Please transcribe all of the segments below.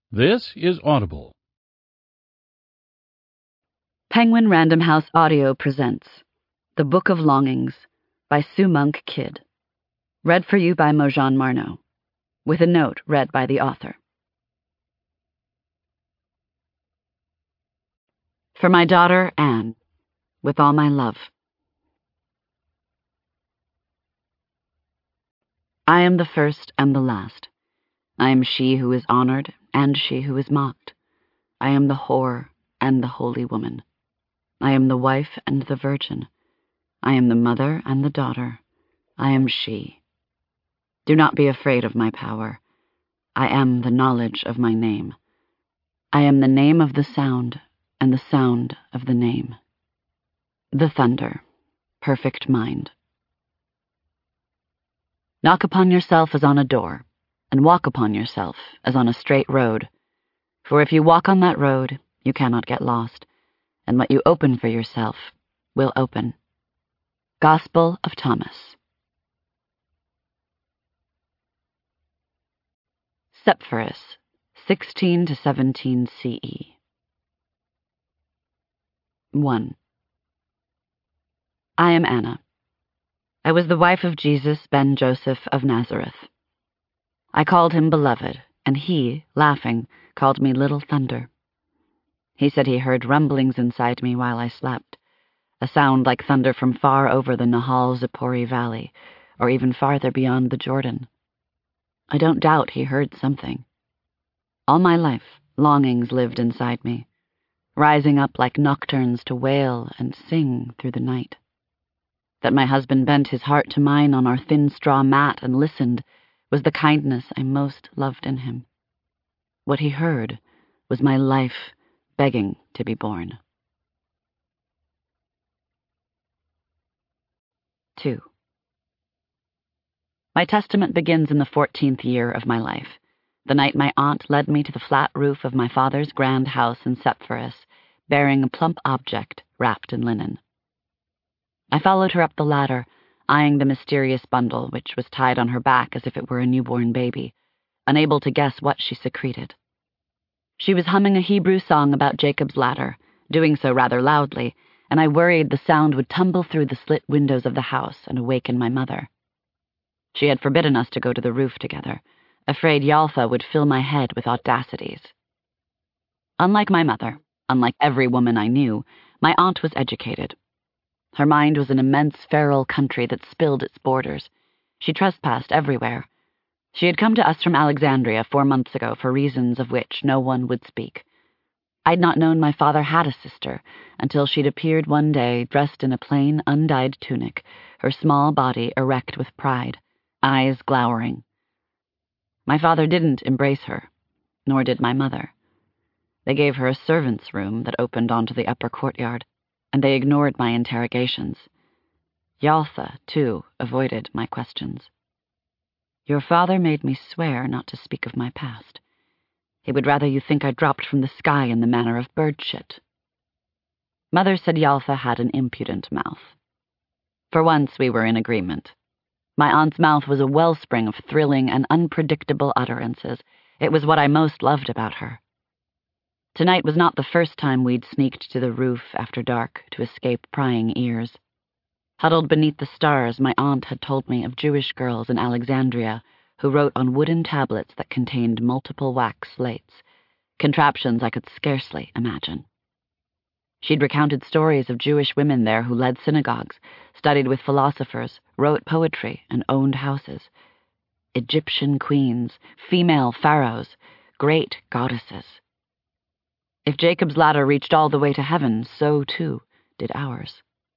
This is Audible. Penguin Random House Audio presents The Book of Longings by Sue Monk Kidd. Read for you by Mojan Marno, with a note read by the author. For my daughter, Anne, with all my love. I am the first and the last. I am she who is honored and she who is mocked. I am the whore and the holy woman. I am the wife and the virgin. I am the mother and the daughter. I am she. Do not be afraid of my power. I am the knowledge of my name. I am the name of the sound and the sound of the name. The thunder, perfect mind. Knock upon yourself as on a door, and walk upon yourself as on a straight road. For if you walk on that road, you cannot get lost, and what you open for yourself will open. Gospel of Thomas. Sepphoris, 16 to 17 CE. 1. I am Anna. I was the wife of Jesus ben Joseph of Nazareth. I called him beloved, and he, laughing, called me Little Thunder. He said he heard rumblings inside me while I slept, a sound like thunder from far over the Nahal Zippori Valley, or even farther beyond the Jordan. I don't doubt he heard something. All my life, longings lived inside me, rising up like nocturnes to wail and sing through the night. That my husband bent his heart to mine on our thin straw mat and listened was the kindness I most loved in him. What he heard was my life begging to be born. 2. My testament begins in the 14th year of my life, the night my aunt led me to the flat roof of my father's grand house in Sepphoris, bearing a plump object wrapped in linen. I followed her up the ladder, eyeing the mysterious bundle which was tied on her back as if it were a newborn baby, unable to guess what she secreted. She was humming a Hebrew song about Jacob's ladder, doing so rather loudly, and I worried the sound would tumble through the slit windows of the house and awaken my mother. She had forbidden us to go to the roof together, afraid Yalfa would fill my head with audacities. Unlike my mother, unlike every woman I knew, my aunt was educated. Her mind was an immense feral country that spilled its borders. She trespassed everywhere. She had come to us from Alexandria 4 months ago for reasons of which no one would speak. I'd not known my father had a sister until she'd appeared one day dressed in a plain, undyed tunic, her small body erect with pride, eyes glowering. My father didn't embrace her, nor did my mother. They gave her a servant's room that opened onto the upper courtyard, and they ignored my interrogations. Yalfa, too, avoided my questions. Your father made me swear not to speak of my past. He would rather you think I dropped from the sky in the manner of bird shit. Mother said Yalfa had an impudent mouth. For once we were in agreement. My aunt's mouth was a wellspring of thrilling and unpredictable utterances. It was what I most loved about her. Tonight was not the first time we'd sneaked to the roof after dark to escape prying ears. Huddled beneath the stars, my aunt had told me of Jewish girls in Alexandria who wrote on wooden tablets that contained multiple wax slates, contraptions I could scarcely imagine. She'd recounted stories of Jewish women there who led synagogues, studied with philosophers, wrote poetry, and owned houses. Egyptian queens, female pharaohs, great goddesses. If Jacob's ladder reached all the way to heaven, so, too, did ours.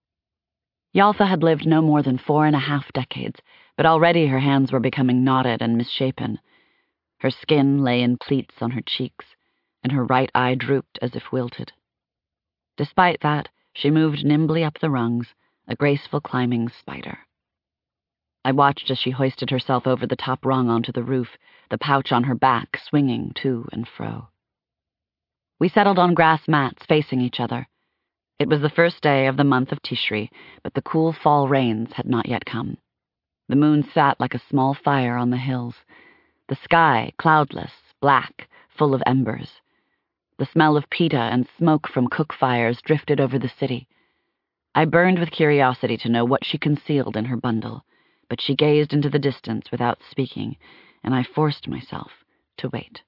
Yalfa had lived no more than 4.5 decades, but already her hands were becoming knotted and misshapen. Her skin lay in pleats on her cheeks, and her right eye drooped as if wilted. Despite that, she moved nimbly up the rungs, a graceful climbing spider. I watched as she hoisted herself over the top rung onto the roof, the pouch on her back swinging to and fro. We settled on grass mats facing each other. It was the first day of the month of Tishri, but the cool fall rains had not yet come. The moon sat like a small fire on the hills. The sky, cloudless, black, full of embers. The smell of pita and smoke from cook fires drifted over the city. I burned with curiosity to know what she concealed in her bundle, but she gazed into the distance without speaking, and I forced myself to wait.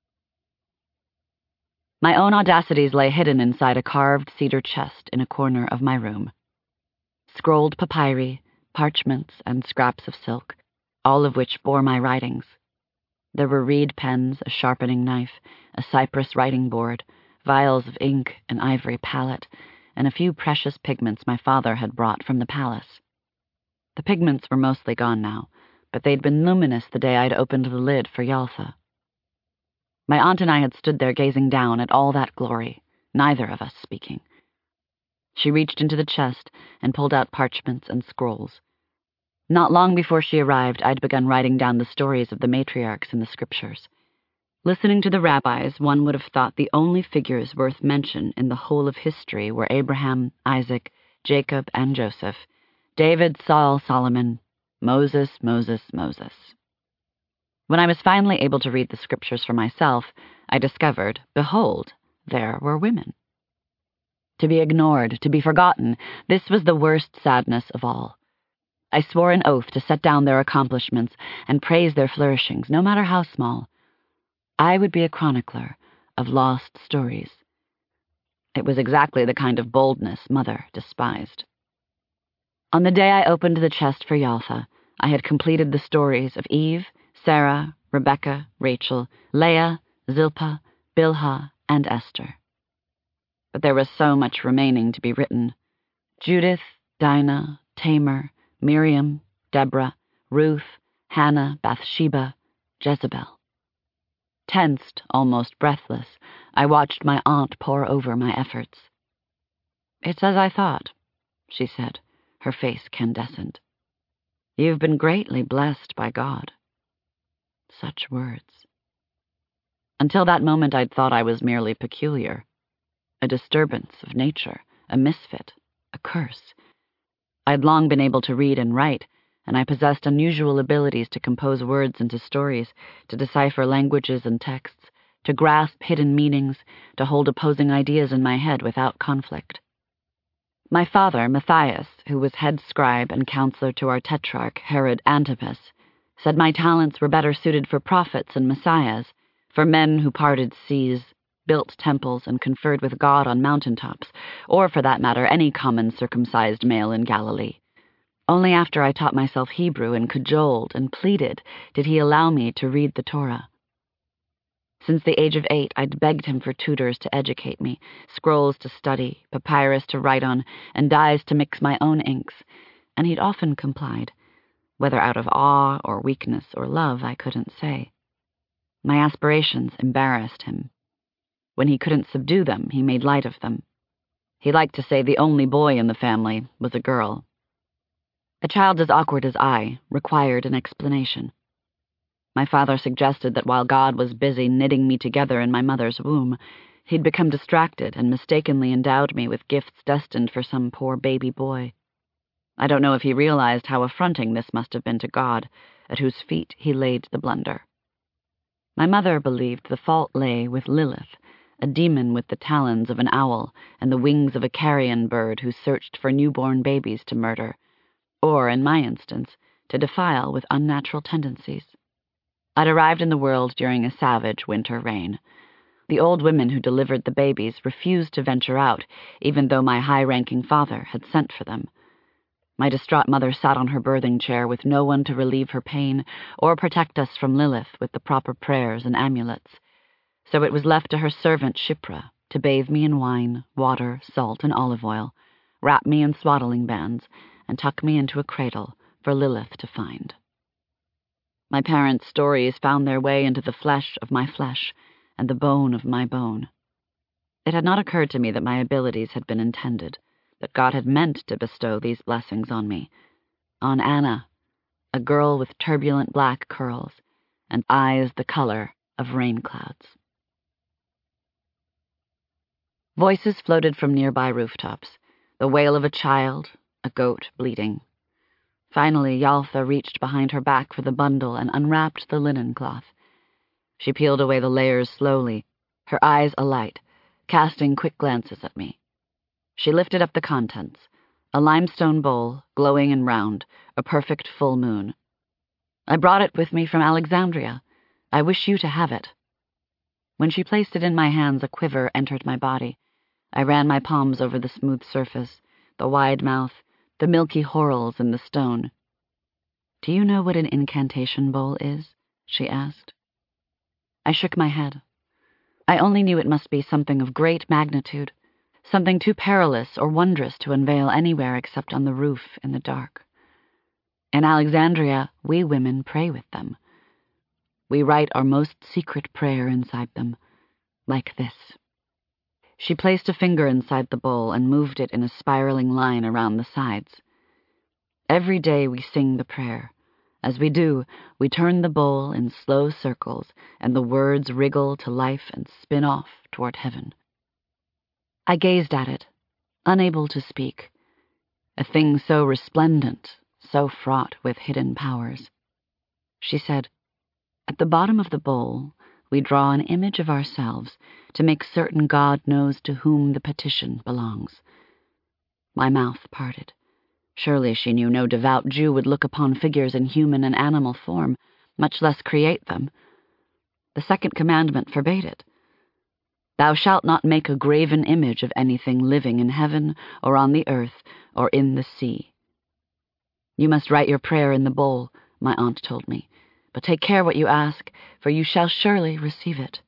My own audacities lay hidden inside a carved cedar chest in a corner of my room. Scrolled papyri, parchments, and scraps of silk, all of which bore my writings. There were reed pens, a sharpening knife, a cypress writing board, vials of ink, an ivory palette, and a few precious pigments my father had brought from the palace. The pigments were mostly gone now, but they'd been luminous the day I'd opened the lid for Yaltha. My aunt and I had stood there gazing down at all that glory, neither of us speaking. She reached into the chest and pulled out parchments and scrolls. Not long before she arrived, I'd begun writing down the stories of the matriarchs in the scriptures. Listening to the rabbis, one would have thought the only figures worth mention in the whole of history were Abraham, Isaac, Jacob, and Joseph, David, Saul, Solomon, Moses. When I was finally able to read the scriptures for myself, I discovered, behold, there were women. To be ignored, to be forgotten, this was the worst sadness of all. I swore an oath to set down their accomplishments and praise their flourishings, no matter how small. I would be a chronicler of lost stories. It was exactly the kind of boldness Mother despised. On the day I opened the chest for Yaltha, I had completed the stories of Eve, Sarah, Rebecca, Rachel, Leah, Zilpah, Bilhah, and Esther. But there was so much remaining to be written. Judith, Dinah, Tamar, Miriam, Deborah, Ruth, Hannah, Bathsheba, Jezebel. Tensed, almost breathless, I watched my aunt pore over my efforts. "It's as I thought," she said, her face candescent. "You've been greatly blessed by God." Such words. Until that moment I'd thought I was merely peculiar. A disturbance of nature, a misfit, a curse. I'd long been able to read and write, and I possessed unusual abilities to compose words into stories, to decipher languages and texts, to grasp hidden meanings, to hold opposing ideas in my head without conflict. My father, Matthias, who was head scribe and counselor to our tetrarch, Herod Antipas, said my talents were better suited for prophets and messiahs, for men who parted seas, built temples, and conferred with God on mountaintops, or, for that matter, any common circumcised male in Galilee. Only after I taught myself Hebrew and cajoled and pleaded did he allow me to read the Torah. Since the age of 8, I'd begged him for tutors to educate me, scrolls to study, papyrus to write on, and dyes to mix my own inks, and he'd often complied. Whether out of awe or weakness or love, I couldn't say. My aspirations embarrassed him. When he couldn't subdue them, he made light of them. He liked to say the only boy in the family was a girl. A child as awkward as I required an explanation. My father suggested that while God was busy knitting me together in my mother's womb, he'd become distracted and mistakenly endowed me with gifts destined for some poor baby boy. I don't know if he realized how affronting this must have been to God, at whose feet he laid the blunder. My mother believed the fault lay with Lilith, a demon with the talons of an owl and the wings of a carrion bird who searched for newborn babies to murder, or, in my instance, to defile with unnatural tendencies. I'd arrived in the world during a savage winter rain. The old women who delivered the babies refused to venture out, even though my high-ranking father had sent for them. My distraught mother sat on her birthing chair with no one to relieve her pain or protect us from Lilith with the proper prayers and amulets. So it was left to her servant Shipra to bathe me in wine, water, salt, and olive oil, wrap me in swaddling bands, and tuck me into a cradle for Lilith to find. My parents' stories found their way into the flesh of my flesh and the bone of my bone. It had not occurred to me that my abilities had been intended, that God had meant to bestow these blessings on me, on Anna, a girl with turbulent black curls and eyes the color of rain clouds. Voices floated from nearby rooftops, the wail of a child, a goat bleating. Finally, Yaltha reached behind her back for the bundle and unwrapped the linen cloth. She peeled away the layers slowly, her eyes alight, casting quick glances at me. She lifted up the contents, a limestone bowl, glowing and round, a perfect full moon. I brought it with me from Alexandria. I wish you to have it. When she placed it in my hands, a quiver entered my body. I ran my palms over the smooth surface, the wide mouth, the milky whorls in the stone. Do you know what an incantation bowl is? She asked. I shook my head. I only knew it must be something of great magnitude, something too perilous or wondrous to unveil anywhere except on the roof in the dark. In Alexandria, we women pray with them. We write our most secret prayer inside them, like this. She placed a finger inside the bowl and moved it in a spiraling line around the sides. Every day we sing the prayer. As we do, we turn the bowl in slow circles, and the words wriggle to life and spin off toward heaven. I gazed at it, unable to speak, a thing so resplendent, so fraught with hidden powers. She said, "At the bottom of the bowl, we draw an image of ourselves to make certain God knows to whom the petition belongs." My mouth parted. Surely she knew no devout Jew would look upon figures in human and animal form, much less create them. The second commandment forbade it. Thou shalt not make a graven image of anything living in heaven or on the earth or in the sea. You must write your prayer in the bowl, my aunt told me, but take care what you ask, for you shall surely receive it.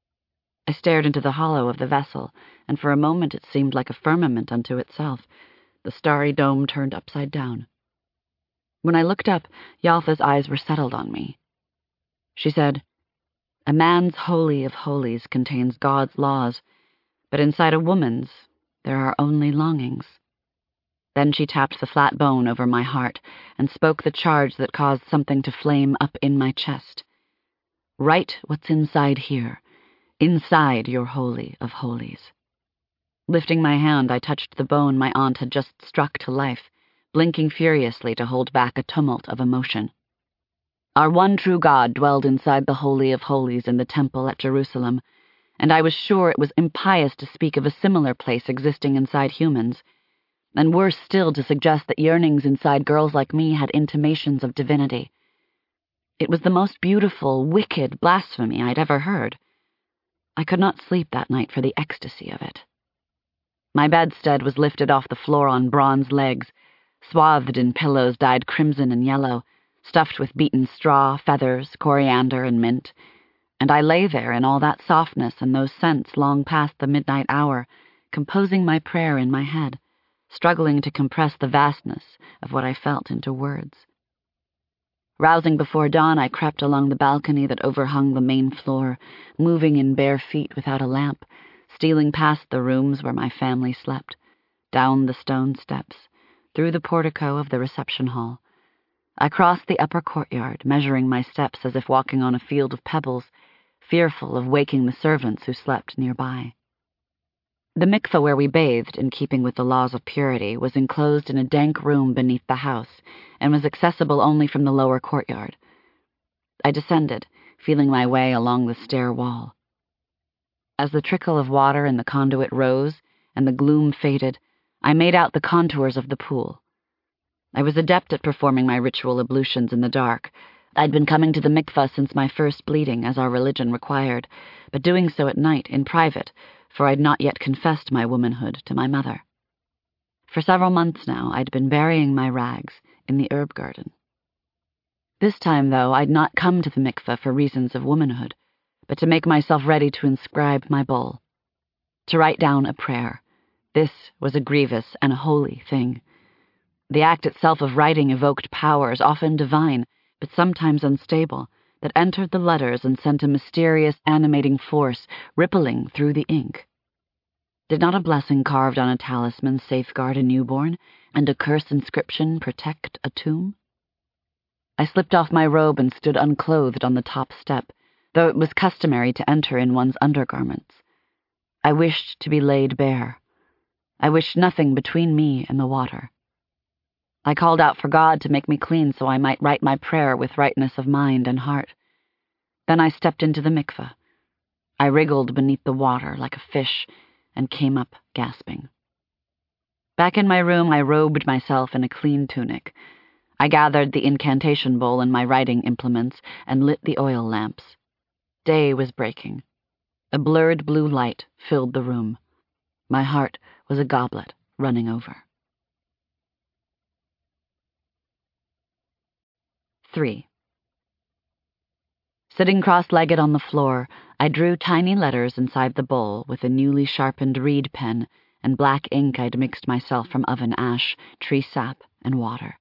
I stared into the hollow of the vessel, and for a moment it seemed like a firmament unto itself, the starry dome turned upside down. When I looked up, Yaltha's eyes were settled on me. She said, "A man's holy of holies contains God's laws, but inside a woman's there are only longings." Then she tapped the flat bone over my heart and spoke the charge that caused something to flame up in my chest. "Write what's inside here, inside your holy of holies." Lifting my hand, I touched the bone my aunt had just struck to life, blinking furiously to hold back a tumult of emotion. Our one true God dwelled inside the Holy of Holies in the temple at Jerusalem, and I was sure it was impious to speak of a similar place existing inside humans, and worse still to suggest that yearnings inside girls like me had intimations of divinity. It was the most beautiful, wicked blasphemy I'd ever heard. I could not sleep that night for the ecstasy of it. My bedstead was lifted off the floor on bronze legs, swathed in pillows dyed crimson and yellow, stuffed with beaten straw, feathers, coriander, and mint, and I lay there in all that softness and those scents long past the midnight hour, composing my prayer in my head, struggling to compress the vastness of what I felt into words. Rousing before dawn, I crept along the balcony that overhung the main floor, moving in bare feet without a lamp, stealing past the rooms where my family slept, down the stone steps, through the portico of the reception hall. I crossed the upper courtyard, measuring my steps as if walking on a field of pebbles, fearful of waking the servants who slept nearby. The mikveh where we bathed, in keeping with the laws of purity, was enclosed in a dank room beneath the house, and was accessible only from the lower courtyard. I descended, feeling my way along the stair wall. As the trickle of water in the conduit rose, and the gloom faded, I made out the contours of the pool. I was adept at performing my ritual ablutions in the dark. I'd been coming to the mikveh since my first bleeding, as our religion required, but doing so at night, in private, for I'd not yet confessed my womanhood to my mother. For several months now, I'd been burying my rags in the herb garden. This time, though, I'd not come to the mikveh for reasons of womanhood, but to make myself ready to inscribe my bowl, to write down a prayer. This was a grievous and holy thing. The act itself of writing evoked powers, often divine, but sometimes unstable, that entered the letters and sent a mysterious animating force rippling through the ink. Did not a blessing carved on a talisman safeguard a newborn, and a curse inscription protect a tomb? I slipped off my robe and stood unclothed on the top step, though it was customary to enter in one's undergarments. I wished to be laid bare. I wished nothing between me and the water. I called out for God to make me clean so I might write my prayer with rightness of mind and heart. Then I stepped into the mikveh. I wriggled beneath the water like a fish and came up gasping. Back in my room, I robed myself in a clean tunic. I gathered the incantation bowl and my writing implements and lit the oil lamps. Day was breaking. A blurred blue light filled the room. My heart was a goblet running over. 3. Sitting cross-legged on the floor, I drew tiny letters inside the bowl with a newly sharpened reed pen and black ink I'd mixed myself from oven ash, tree sap, and water.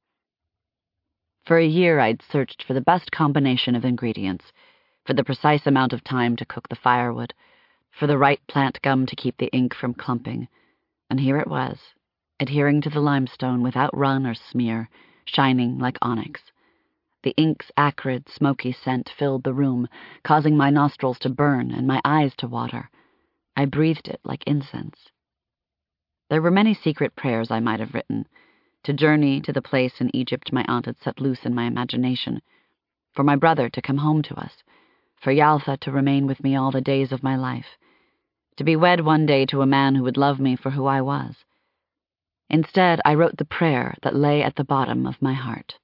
For a year I'd searched for the best combination of ingredients, for the precise amount of time to cook the firewood, for the right plant gum to keep the ink from clumping, and here it was, adhering to the limestone without run or smear, shining like onyx. The ink's acrid, smoky scent filled the room, causing my nostrils to burn and my eyes to water. I breathed it like incense. There were many secret prayers I might have written, to journey to the place in Egypt my aunt had set loose in my imagination, for my brother to come home to us, for Yaltha to remain with me all the days of my life, to be wed one day to a man who would love me for who I was. Instead, I wrote the prayer that lay at the bottom of my heart.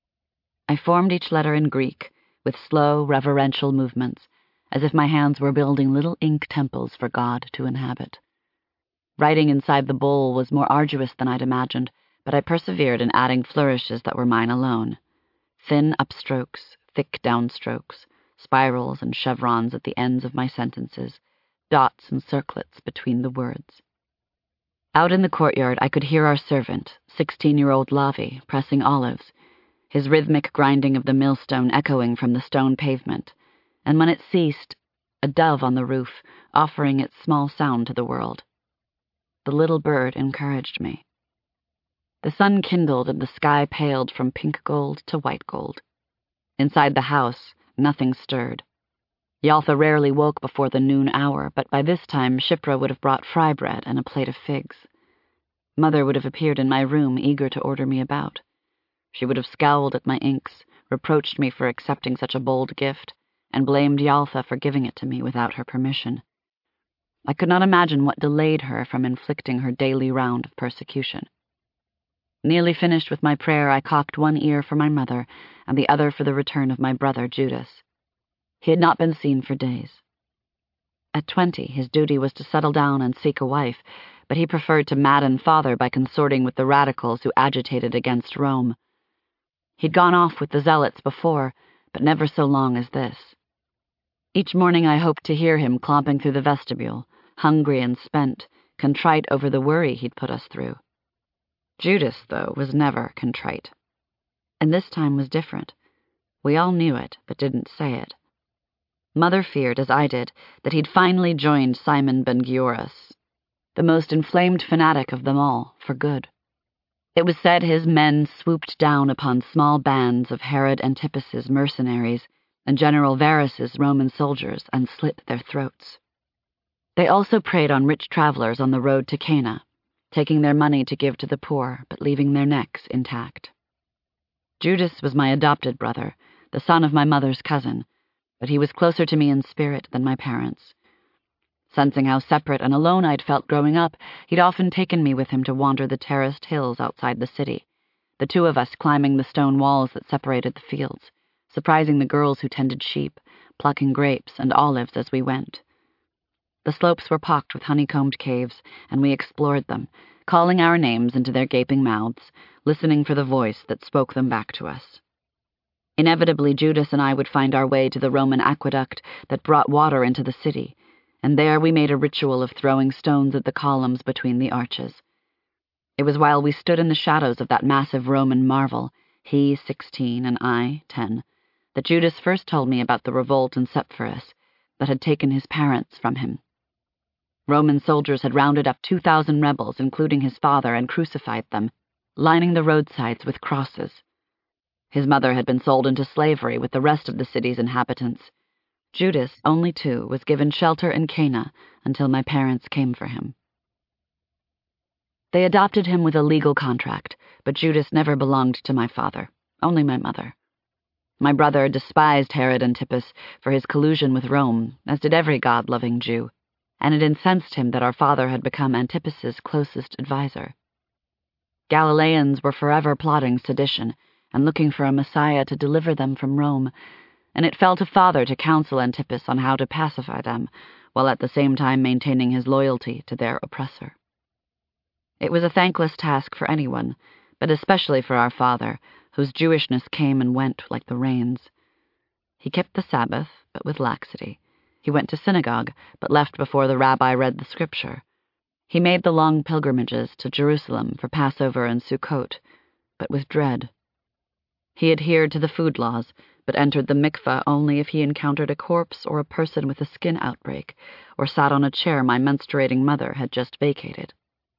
I formed each letter in Greek, with slow, reverential movements, as if my hands were building little ink temples for God to inhabit. Writing inside the bowl was more arduous than I'd imagined, but I persevered in adding flourishes that were mine alone. Thin upstrokes, thick downstrokes, spirals and chevrons at the ends of my sentences, dots and circlets between the words. Out in the courtyard, I could hear our servant, 16-year-old Lavi, pressing olives, his rhythmic grinding of the millstone echoing from the stone pavement, and when it ceased, a dove on the roof, offering its small sound to the world. The little bird encouraged me. The sun kindled and the sky paled from pink gold to white gold. Inside the house, nothing stirred. Yaltha rarely woke before the noon hour, but by this time Shipra would have brought fry bread and a plate of figs. Mother would have appeared in my room, eager to order me about. She would have scowled at my inks, reproached me for accepting such a bold gift, and blamed Yaltha for giving it to me without her permission. I could not imagine what delayed her from inflicting her daily round of persecution. Nearly finished with my prayer, I cocked one ear for my mother and the other for the return of my brother Judas. He had not been seen for days. At 20, his duty was to settle down and seek a wife, but he preferred to madden father by consorting with the radicals who agitated against Rome. He'd gone off with the zealots before, but never so long as this. Each morning I hoped to hear him clomping through the vestibule, hungry and spent, contrite over the worry he'd put us through. Judas, though, was never contrite. And this time was different. We all knew it, but didn't say it. Mother feared, as I did, that he'd finally joined Simon Ben-Gioris, the most inflamed fanatic of them all, for good. It was said his men swooped down upon small bands of Herod Antipas's mercenaries and General Varus's Roman soldiers and slit their throats. They also preyed on rich travelers on the road to Cana, taking their money to give to the poor, but leaving their necks intact. Judas was my adopted brother, the son of my mother's cousin, but he was closer to me in spirit than my parents. Sensing how separate and alone I'd felt growing up, he'd often taken me with him to wander the terraced hills outside the city, the two of us climbing the stone walls that separated the fields, surprising the girls who tended sheep, plucking grapes and olives as we went. The slopes were pocked with honeycombed caves, and we explored them, calling our names into their gaping mouths, listening for the voice that spoke them back to us. Inevitably, Judas and I would find our way to the Roman aqueduct that brought water into the city, and there we made a ritual of throwing stones at the columns between the arches. It was while we stood in the shadows of that massive Roman marvel, he 16 and I 10, that Judas first told me about the revolt in Sepphoris that had taken his parents from him. Roman soldiers had rounded up 2,000 rebels, including his father, and crucified them, lining the roadsides with crosses. His mother had been sold into slavery with the rest of the city's inhabitants. Judas, only 2, was given shelter in Cana until my parents came for him. They adopted him with a legal contract, but Judas never belonged to my father, only my mother. My brother despised Herod Antipas for his collusion with Rome, as did every God-loving Jew, and it incensed him that our father had become Antipas's closest adviser. Galileans were forever plotting sedition and looking for a Messiah to deliver them from Rome, and it fell to father to counsel Antipas on how to pacify them, while at the same time maintaining his loyalty to their oppressor. It was a thankless task for anyone, but especially for our father, whose Jewishness came and went like the rains. He kept the Sabbath, but with laxity. He went to synagogue, but left before the rabbi read the scripture. He made the long pilgrimages to Jerusalem for Passover and Sukkot, but with dread. He adhered to the food laws, but entered the mikveh only if he encountered a corpse or a person with a skin outbreak, or sat on a chair my menstruating mother had just vacated.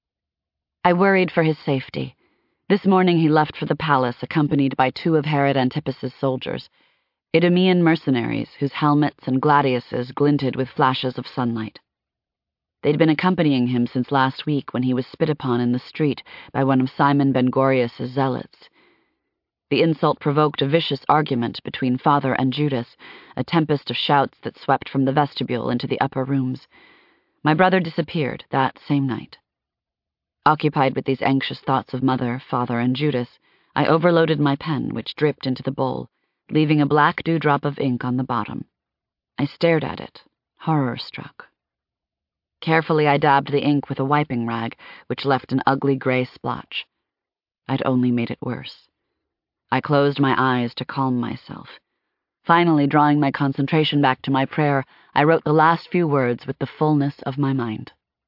I worried for his safety. This morning he left for the palace accompanied by 2 of Herod Antipas's soldiers, Idumean mercenaries whose helmets and gladiuses glinted with flashes of sunlight. They'd been accompanying him since last week when he was spit upon in the street by one of Simon Ben-Gorius' zealots. The insult provoked a vicious argument between father and Judas, a tempest of shouts that swept from the vestibule into the upper rooms. My brother disappeared that same night. Occupied with these anxious thoughts of mother, father, and Judas, I overloaded my pen, which dripped into the bowl, leaving a black dewdrop of ink on the bottom. I stared at it, horror-struck. Carefully I dabbed the ink with a wiping rag, which left an ugly gray splotch. I'd only made it worse. I closed my eyes to calm myself. Finally, drawing my concentration back to my prayer, I wrote the last few words with the fullness of my mind.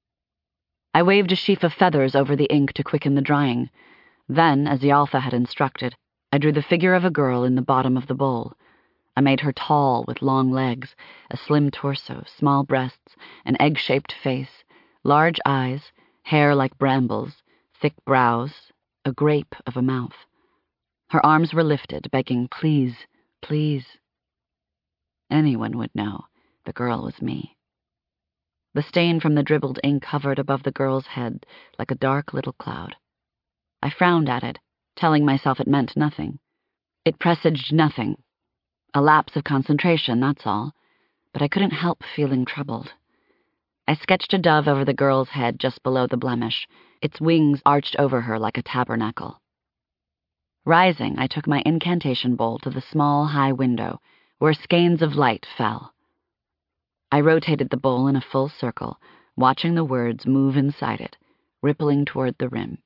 I waved a sheaf of feathers over the ink to quicken the drying. Then, as Yaltha had instructed, I drew the figure of a girl in the bottom of the bowl. I made her tall, with long legs, a slim torso, small breasts, an egg-shaped face, large eyes, hair like brambles, thick brows, a grape of a mouth. Her arms were lifted, begging, "Please, please." Anyone would know. The girl was me. The stain from the dribbled ink hovered above the girl's head like a dark little cloud. I frowned at it, telling myself it meant nothing. It presaged nothing. A lapse of concentration, that's all, but I couldn't help feeling troubled. I sketched a dove over the girl's head just below the blemish, its wings arched over her like a tabernacle. Rising, I took my incantation bowl to the small, high window, where skeins of light fell. I rotated the bowl in a full circle, watching the words move inside it, rippling toward the rim.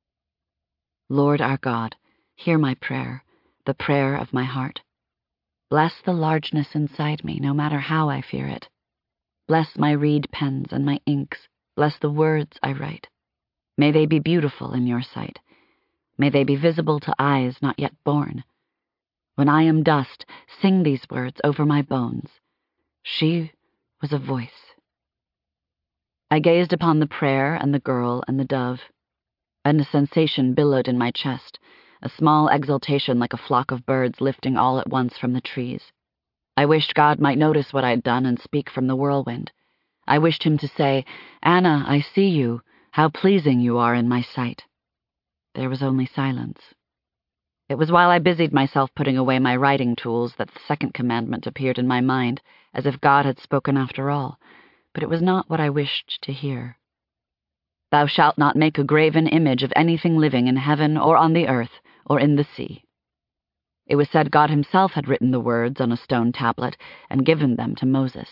Lord our God, hear my prayer, the prayer of my heart. Bless the largeness inside me, no matter how I fear it. Bless my reed pens and my inks. Bless the words I write. May they be beautiful in your sight. May they be visible to eyes not yet born. When I am dust, sing these words over my bones. She was a voice. I gazed upon the prayer and the girl and the dove, and a sensation billowed in my chest, a small exultation like a flock of birds lifting all at once from the trees. I wished God might notice what I'd done and speak from the whirlwind. I wished him to say, "Anna, I see you. How pleasing you are in my sight." There was only silence. It was while I busied myself putting away my writing tools that the second commandment appeared in my mind, as if God had spoken after all, but it was not what I wished to hear. Thou shalt not make a graven image of anything living in heaven or on the earth or in the sea. It was said God himself had written the words on a stone tablet and given them to Moses.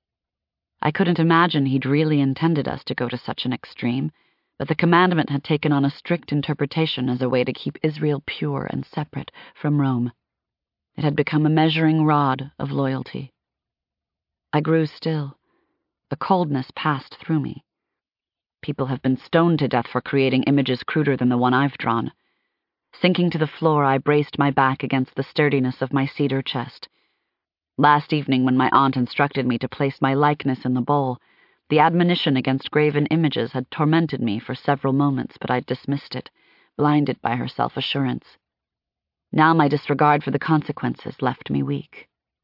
I couldn't imagine he'd really intended us to go to such an extreme, but the commandment had taken on a strict interpretation as a way to keep Israel pure and separate from Rome. It had become a measuring rod of loyalty. I grew still. A coldness passed through me. People have been stoned to death for creating images cruder than the one I've drawn. Sinking to the floor, I braced my back against the sturdiness of my cedar chest. Last evening, when my aunt instructed me to place my likeness in the bowl, the admonition against graven images had tormented me for several moments, but I'd dismissed it, blinded by her self-assurance. Now my disregard for the consequences left me weak.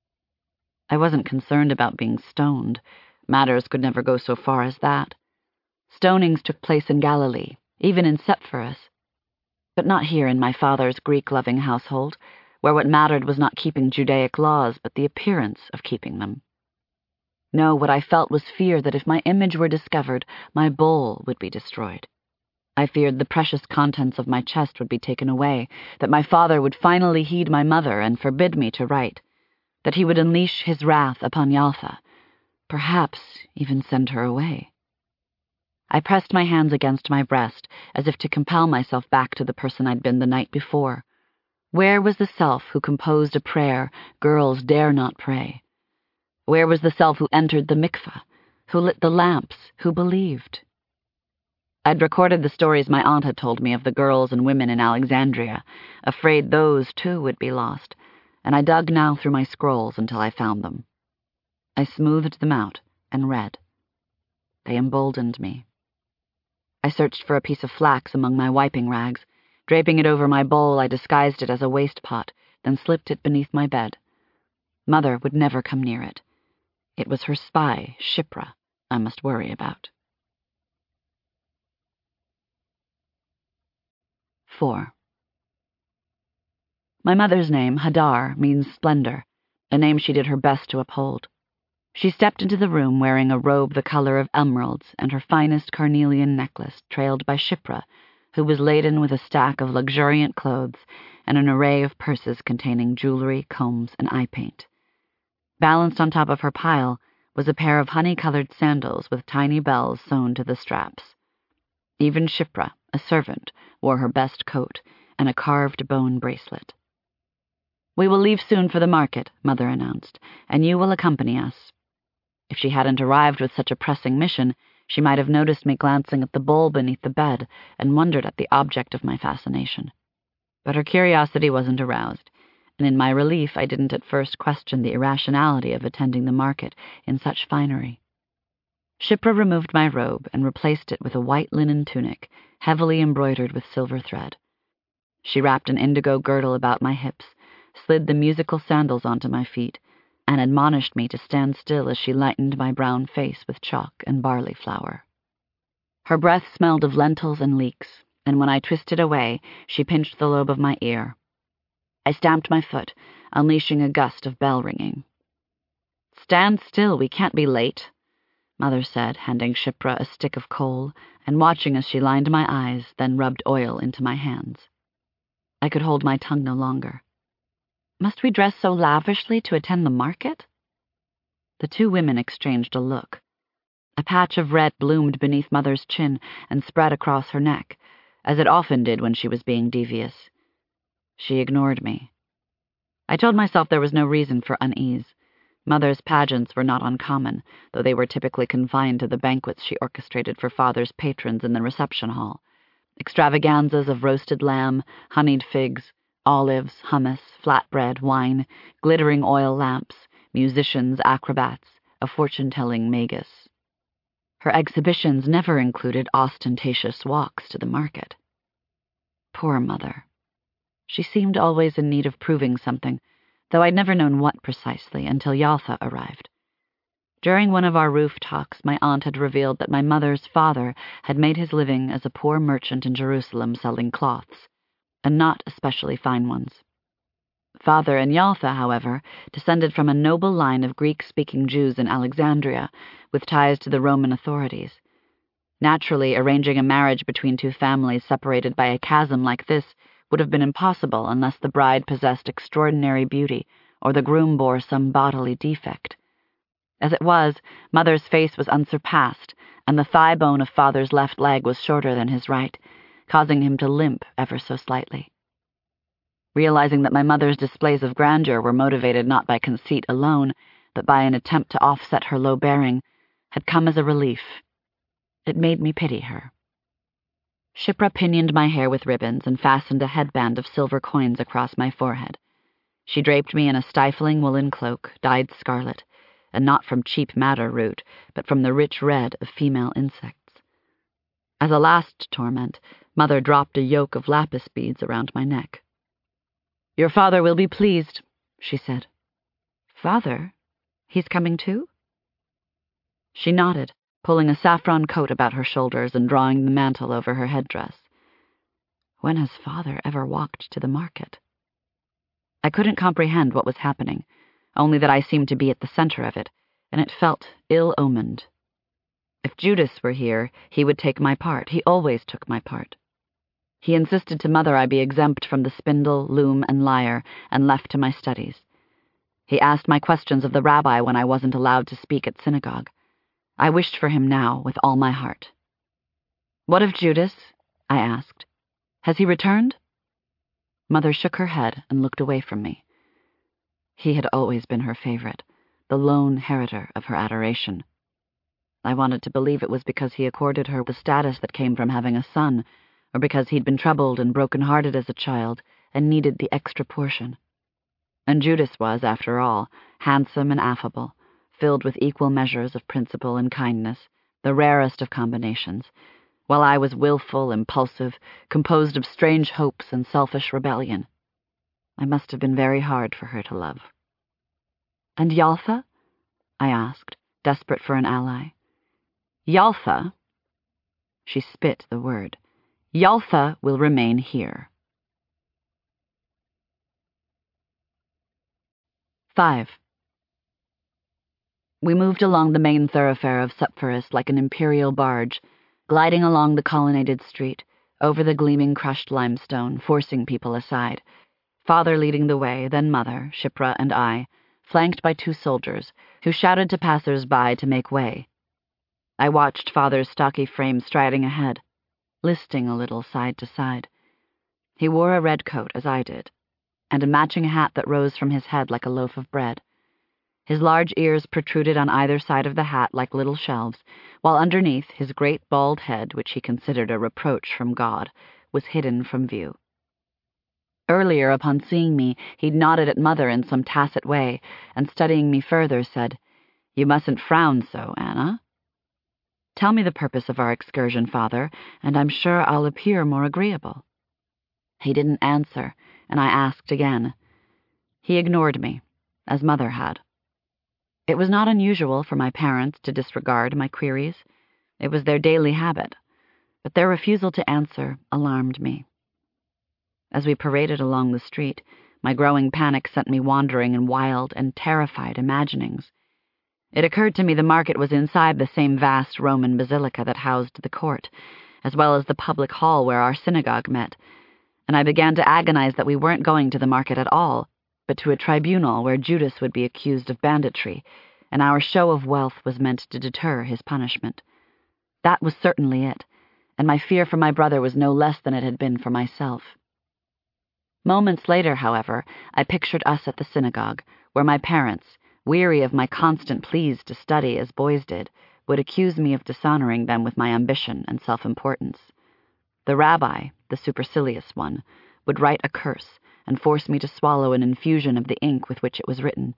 I wasn't concerned about being stoned. Matters could never go so far as that. Stonings took place in Galilee, even in Sepphoris, but not here in my father's Greek-loving household, where what mattered was not keeping Judaic laws, but the appearance of keeping them. No, what I felt was fear that if my image were discovered, my bowl would be destroyed. I feared the precious contents of my chest would be taken away, that my father would finally heed my mother and forbid me to write, that he would unleash his wrath upon Yaltha, perhaps even send her away. I pressed my hands against my breast, as if to compel myself back to the person I'd been the night before. Where was the self who composed a prayer girls dare not pray? Where was the self who entered the mikveh, who lit the lamps, who believed? I'd recorded the stories my aunt had told me of the girls and women in Alexandria, afraid those, too, would be lost, and I dug now through my scrolls until I found them. I smoothed them out and read. They emboldened me. I searched for a piece of flax among my wiping rags. Draping it over my bowl, I disguised it as a waste pot, then slipped it beneath my bed. Mother would never come near it. It was her spy, Shipra, I must worry about. 4. My mother's name, Hadar, means splendor, a name she did her best to uphold. She stepped into the room wearing a robe the color of emeralds and her finest carnelian necklace trailed by Shipra, who was laden with a stack of luxuriant clothes and an array of purses containing jewelry, combs, and eye paint. Balanced on top of her pile was a pair of honey-colored sandals with tiny bells sewn to the straps. Even Shipra, a servant, wore her best coat and a carved bone bracelet. "We will leave soon for the market," Mother announced, "and you will accompany us." If she hadn't arrived with such a pressing mission, she might have noticed me glancing at the bowl beneath the bed and wondered at the object of my fascination. But her curiosity wasn't aroused, and in my relief I didn't at first question the irrationality of attending the market in such finery. Shipra removed my robe and replaced it with a white linen tunic, heavily embroidered with silver thread. She wrapped an indigo girdle about my hips, slid the musical sandals onto my feet, and admonished me to stand still as she lightened my brown face with chalk and barley flour. Her breath smelled of lentils and leeks, and when I twisted away, she pinched the lobe of my ear. I stamped my foot, unleashing a gust of bell ringing. "Stand still, we can't be late," Mother said, handing Shipra a stick of coal and watching as she lined my eyes, then rubbed oil into my hands. I could hold my tongue no longer. "Must we dress so lavishly to attend the market?" The two women exchanged a look. A patch of red bloomed beneath Mother's chin and spread across her neck, as it often did when she was being devious. She ignored me. I told myself there was no reason for unease. Mother's pageants were not uncommon, though they were typically confined to the banquets she orchestrated for Father's patrons in the reception hall. Extravaganzas of roasted lamb, honeyed figs, olives, hummus, flatbread, wine, glittering oil lamps, musicians, acrobats, a fortune-telling magus. Her exhibitions never included ostentatious walks to the market. Poor Mother. She seemed always in need of proving something, though I'd never known what precisely until Yaltha arrived. During one of our roof talks, my aunt had revealed that my mother's father had made his living as a poor merchant in Jerusalem selling cloths, and not especially fine ones. Father and Yaltha, however, descended from a noble line of Greek-speaking Jews in Alexandria, with ties to the Roman authorities. Naturally, arranging a marriage between two families separated by a chasm like this would have been impossible unless the bride possessed extraordinary beauty or the groom bore some bodily defect. As it was, Mother's face was unsurpassed, and the thigh bone of Father's left leg was shorter than his right, causing him to limp ever so slightly. Realizing that my mother's displays of grandeur were motivated not by conceit alone, but by an attempt to offset her low bearing, had come as a relief. It made me pity her. Shipra pinioned my hair with ribbons and fastened a headband of silver coins across my forehead. She draped me in a stifling woolen cloak, dyed scarlet, and not from cheap madder root, but from the rich red of female insects. As a last torment, Mother dropped a yoke of lapis beads around my neck. "Your father will be pleased," she said. "Father? He's coming too?" She nodded, pulling a saffron coat about her shoulders and drawing the mantle over her headdress. When has Father ever walked to the market? I couldn't comprehend what was happening, only that I seemed to be at the center of it, and it felt ill-omened. If Judas were here, he would take my part. He always took my part. He insisted to Mother I be exempt from the spindle, loom, and lyre, and left to my studies. He asked my questions of the rabbi when I wasn't allowed to speak at synagogue. I wished for him now with all my heart. "What of Judas?" I asked. "Has he returned?" Mother shook her head and looked away from me. He had always been her favorite, the lone heritor of her adoration. I wanted to believe it was because he accorded her the status that came from having a son, or because he'd been troubled and broken-hearted as a child and needed the extra portion. And Judas was, after all, handsome and affable, filled with equal measures of principle and kindness, the rarest of combinations, while I was willful, impulsive, composed of strange hopes and selfish rebellion. I must have been very hard for her to love. "And Yaltha?" I asked, desperate for an ally. "Yaltha," she spit the word, "Yaltha will remain here." 5. We moved along the main thoroughfare of Sepphoris like an imperial barge, gliding along the colonnaded street, over the gleaming crushed limestone, forcing people aside. Father leading the way, then Mother, Shipra, and I, flanked by 2 soldiers, who shouted to passers-by to make way. I watched Father's stocky frame striding ahead, listing a little side to side. He wore a red coat, as I did, and a matching hat that rose from his head like a loaf of bread. His large ears protruded on either side of the hat like little shelves, while underneath his great bald head, which he considered a reproach from God, was hidden from view. Earlier, upon seeing me, he'd nodded at Mother in some tacit way, and studying me further, said, "You mustn't frown so, Anna." "Tell me the purpose of our excursion, Father, and I'm sure I'll appear more agreeable." He didn't answer, and I asked again. He ignored me, as Mother had. It was not unusual for my parents to disregard my queries. It was their daily habit, but their refusal to answer alarmed me. As we paraded along the street, my growing panic sent me wandering in wild and terrified imaginings. It occurred to me the market was inside the same vast Roman basilica that housed the court, as well as the public hall where our synagogue met, and I began to agonize that we weren't going to the market at all, but to a tribunal where Judas would be accused of banditry, and our show of wealth was meant to deter his punishment. That was certainly it, and my fear for my brother was no less than it had been for myself. Moments later, however, I pictured us at the synagogue, where my parents, weary of my constant pleas to study as boys did, would accuse me of dishonoring them with my ambition and self-importance. The rabbi, the supercilious one, would write a curse and force me to swallow an infusion of the ink with which it was written.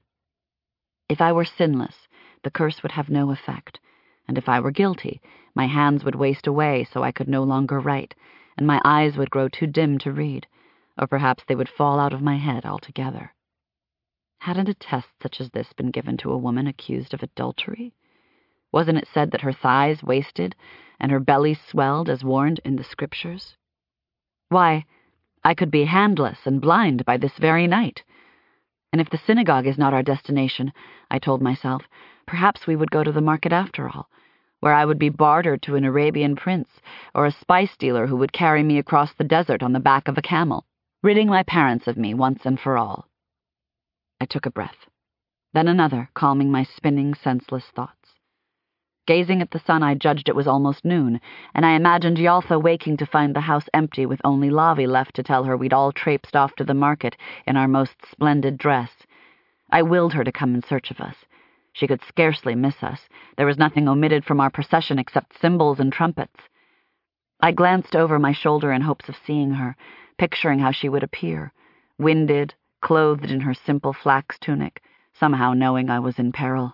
If I were sinless, the curse would have no effect, and if I were guilty, my hands would waste away so I could no longer write, and my eyes would grow too dim to read, or perhaps they would fall out of my head altogether. Hadn't a test such as this been given to a woman accused of adultery? Wasn't it said that her thighs wasted and her belly swelled as warned in the scriptures? Why, I could be handless and blind by this very night. And if the synagogue is not our destination, I told myself, perhaps we would go to the market after all, where I would be bartered to an Arabian prince or a spice dealer who would carry me across the desert on the back of a camel, ridding my parents of me once and for all. I took a breath, then another, calming my spinning, senseless thoughts. Gazing at the sun, I judged it was almost noon, and I imagined Yaltha waking to find the house empty with only Lavi left to tell her we'd all traipsed off to the market in our most splendid dress. I willed her to come in search of us. She could scarcely miss us. There was nothing omitted from our procession except cymbals and trumpets. I glanced over my shoulder in hopes of seeing her, picturing how she would appear, winded, clothed in her simple flax tunic, somehow knowing I was in peril.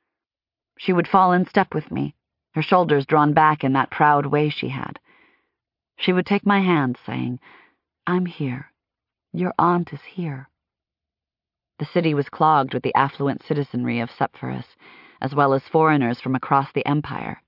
She would fall in step with me, her shoulders drawn back in that proud way she had. She would take my hand, saying, "I'm here. Your aunt is here." The city was clogged with the affluent citizenry of Sepphoris, as well as foreigners from across the empire.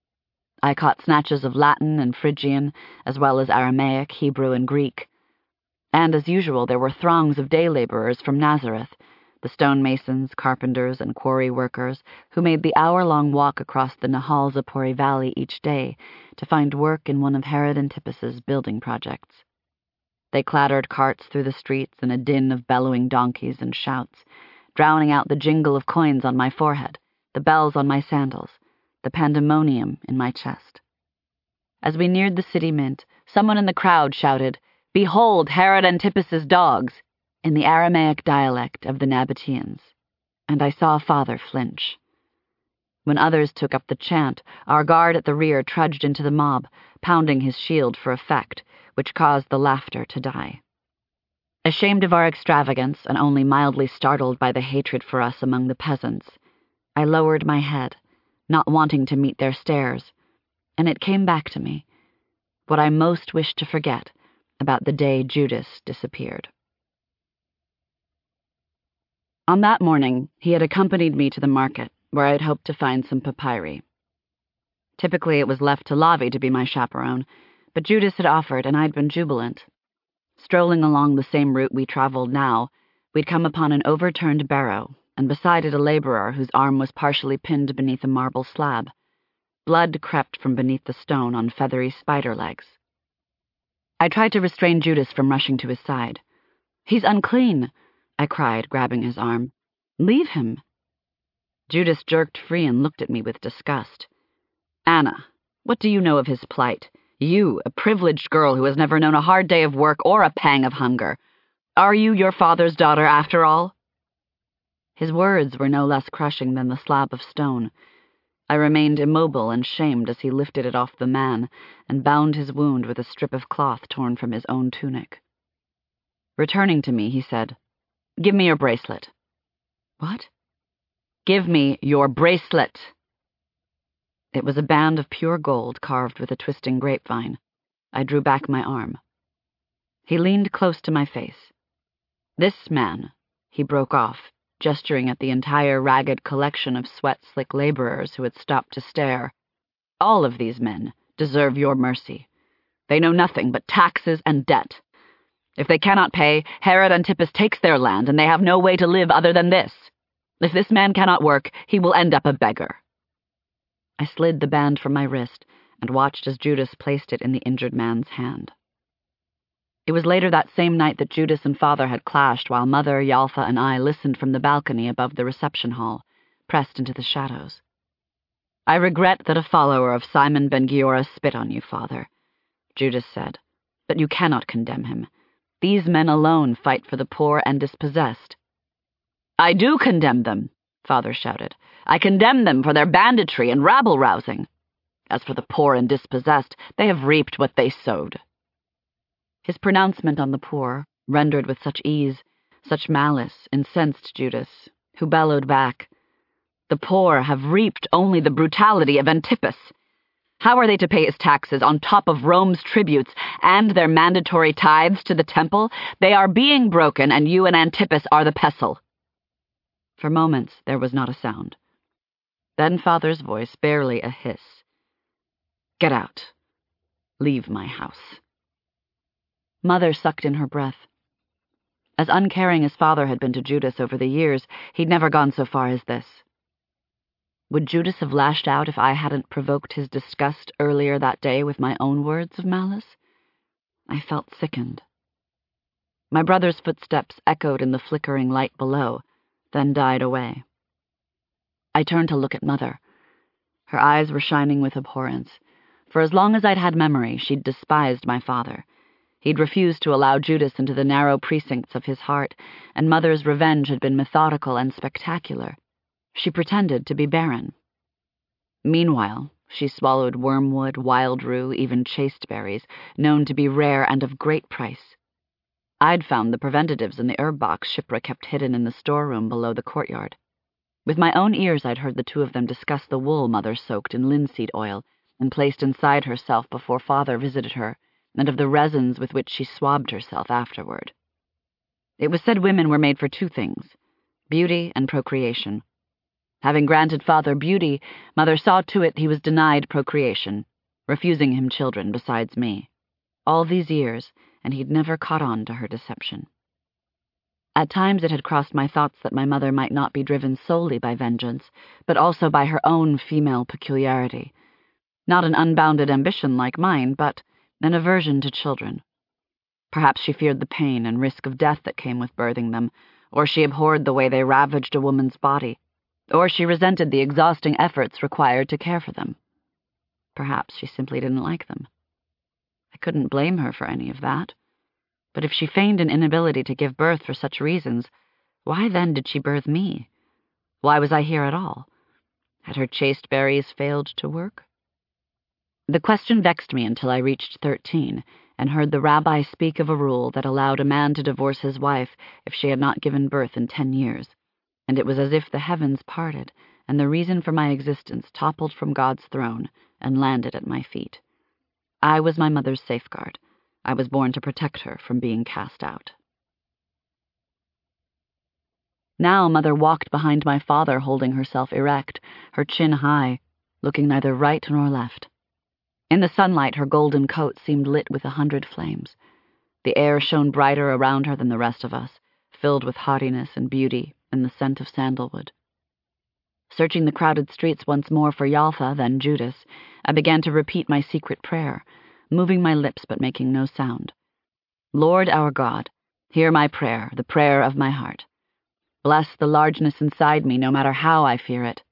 I caught snatches of Latin and Phrygian, as well as Aramaic, Hebrew, and Greek. And as usual, there were throngs of day laborers from Nazareth, the stonemasons, carpenters, and quarry workers, who made the hour-long walk across the Nahal Zipporah Valley each day to find work in one of Herod Antipas's building projects. They clattered carts through the streets in a din of bellowing donkeys and shouts, drowning out the jingle of coins on my forehead, the bells on my sandals, the pandemonium in my chest. As we neared the city mint, someone in the crowd shouted, "Behold Herod Antipas's dogs!" in the Aramaic dialect of the Nabateans, and I saw Father flinch. When others took up the chant, our guard at the rear trudged into the mob, pounding his shield for effect, which caused the laughter to die. Ashamed of our extravagance and only mildly startled by the hatred for us among the peasants, I lowered my head, not wanting to meet their stares, and it came back to me, what I most wished to forget about the day Judas disappeared. On that morning, he had accompanied me to the market, where I had hoped to find some papyri. Typically, it was left to Lavi to be my chaperone, but Judas had offered, and I'd been jubilant. Strolling along the same route we traveled now, we'd come upon an overturned barrow, and beside it a laborer whose arm was partially pinned beneath a marble slab. Blood crept from beneath the stone on feathery spider legs. I tried to restrain Judas from rushing to his side. "He's unclean," I cried, grabbing his arm. "Leave him." Judas jerked free and looked at me with disgust. "Anna, what do you know of his plight? You, a privileged girl who has never known a hard day of work or a pang of hunger. Are you your father's daughter after all?" His words were no less crushing than the slab of stone. I remained immobile and shamed as he lifted it off the man and bound his wound with a strip of cloth torn from his own tunic. Returning to me, he said, "Give me your bracelet." "What?" "Give me your bracelet." It was a band of pure gold carved with a twisting grapevine. I drew back my arm. He leaned close to my face. "This man," he broke off, gesturing at the entire ragged collection of sweat-slick laborers who had stopped to stare. "All of these men deserve your mercy. They know nothing but taxes and debt. If they cannot pay, Herod Antipas takes their land, and they have no way to live other than this. If this man cannot work, he will end up a beggar." I slid the band from my wrist and watched as Judas placed it in the injured man's hand. It was later that same night that Judas and Father had clashed while Mother, Yalfa, and I listened from the balcony above the reception hall, pressed into the shadows. "I regret that a follower of Simon Ben-Giora spit on you, Father," Judas said, "but you cannot condemn him. These men alone fight for the poor and dispossessed." "I do condemn them," Father shouted. "I condemn them for their banditry and rabble-rousing. As for the poor and dispossessed, they have reaped what they sowed." His pronouncement on the poor, rendered with such ease, such malice, incensed Judas, who bellowed back, "The poor have reaped only the brutality of Antipas. How are they to pay his taxes on top of Rome's tributes and their mandatory tithes to the temple? They are being broken, and you and Antipas are the pestle." For moments there was not a sound. Then Father's voice, barely a hiss. "Get out. Leave my house." Mother sucked in her breath. As uncaring as Father had been to Judas over the years, he'd never gone so far as this. Would Judas have lashed out if I hadn't provoked his disgust earlier that day with my own words of malice? I felt sickened. My brother's footsteps echoed in the flickering light below, then died away. I turned to look at Mother. Her eyes were shining with abhorrence. For as long as I'd had memory, she'd despised my father. He'd refused to allow Judas into the narrow precincts of his heart, and Mother's revenge had been methodical and spectacular. She pretended to be barren. Meanwhile, she swallowed wormwood, wild rue, even chasteberries, known to be rare and of great price. I'd found the preventatives in the herb box Shipra kept hidden in the storeroom below the courtyard. With my own ears I'd heard the two of them discuss the wool Mother soaked in linseed oil and placed inside herself before Father visited her, and of the resins with which she swabbed herself afterward. It was said women were made for two things, beauty and procreation. Having granted Father beauty, Mother saw to it he was denied procreation, refusing him children besides me. All these years, and he'd never caught on to her deception. At times it had crossed my thoughts that my mother might not be driven solely by vengeance, but also by her own female peculiarity. Not an unbounded ambition like mine, but an aversion to children. Perhaps she feared the pain and risk of death that came with birthing them, or she abhorred the way they ravaged a woman's body, or she resented the exhausting efforts required to care for them. Perhaps she simply didn't like them. I couldn't blame her for any of that. But if she feigned an inability to give birth for such reasons, why then did she birth me? Why was I here at all? Had her chaste berries failed to work? The question vexed me until I reached 13 and heard the rabbi speak of a rule that allowed a man to divorce his wife if she had not given birth in 10 years, and it was as if the heavens parted and the reason for my existence toppled from God's throne and landed at my feet. I was my mother's safeguard. I was born to protect her from being cast out. Now Mother walked behind my father, holding herself erect, her chin high, looking neither right nor left. In the sunlight, her golden coat seemed lit with 100 flames. The air shone brighter around her than the rest of us, filled with haughtiness and beauty and the scent of sandalwood. Searching the crowded streets once more for Yaltha, then Judas, I began to repeat my secret prayer, moving my lips but making no sound. Lord our God, hear my prayer, the prayer of my heart. Bless the largeness inside me, no matter how I fear it.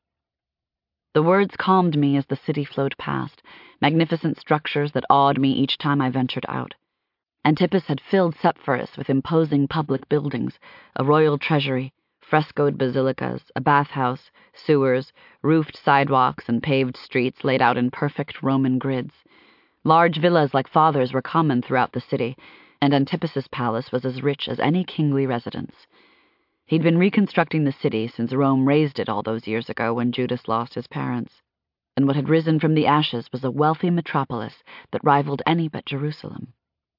The words calmed me as the city flowed past, magnificent structures that awed me each time I ventured out. Antipas had filled Sepphoris with imposing public buildings, a royal treasury, frescoed basilicas, a bathhouse, sewers, roofed sidewalks, and paved streets laid out in perfect Roman grids. Large villas like Father's were common throughout the city, and Antipas's palace was as rich as any kingly residence. He'd been reconstructing the city since Rome razed it all those years ago when Judas lost his parents, and what had risen from the ashes was a wealthy metropolis that rivaled any but Jerusalem.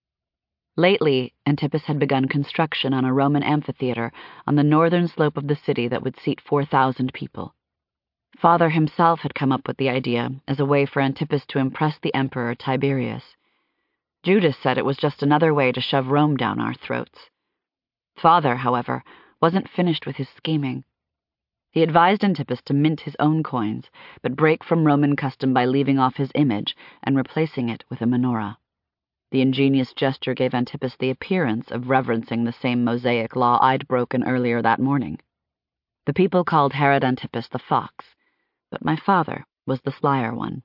Lately, Antipas had begun construction on a Roman amphitheater on the northern slope of the city that would seat 4,000 people. Father himself had come up with the idea as a way for Antipas to impress the emperor Tiberius. Judas said it was just another way to shove Rome down our throats. Father, however, wasn't finished with his scheming. He advised Antipas to mint his own coins, but break from Roman custom by leaving off his image and replacing it with a menorah. The ingenious gesture gave Antipas the appearance of reverencing the same Mosaic law I'd broken earlier that morning. The people called Herod Antipas the fox, but my father was the slyer one.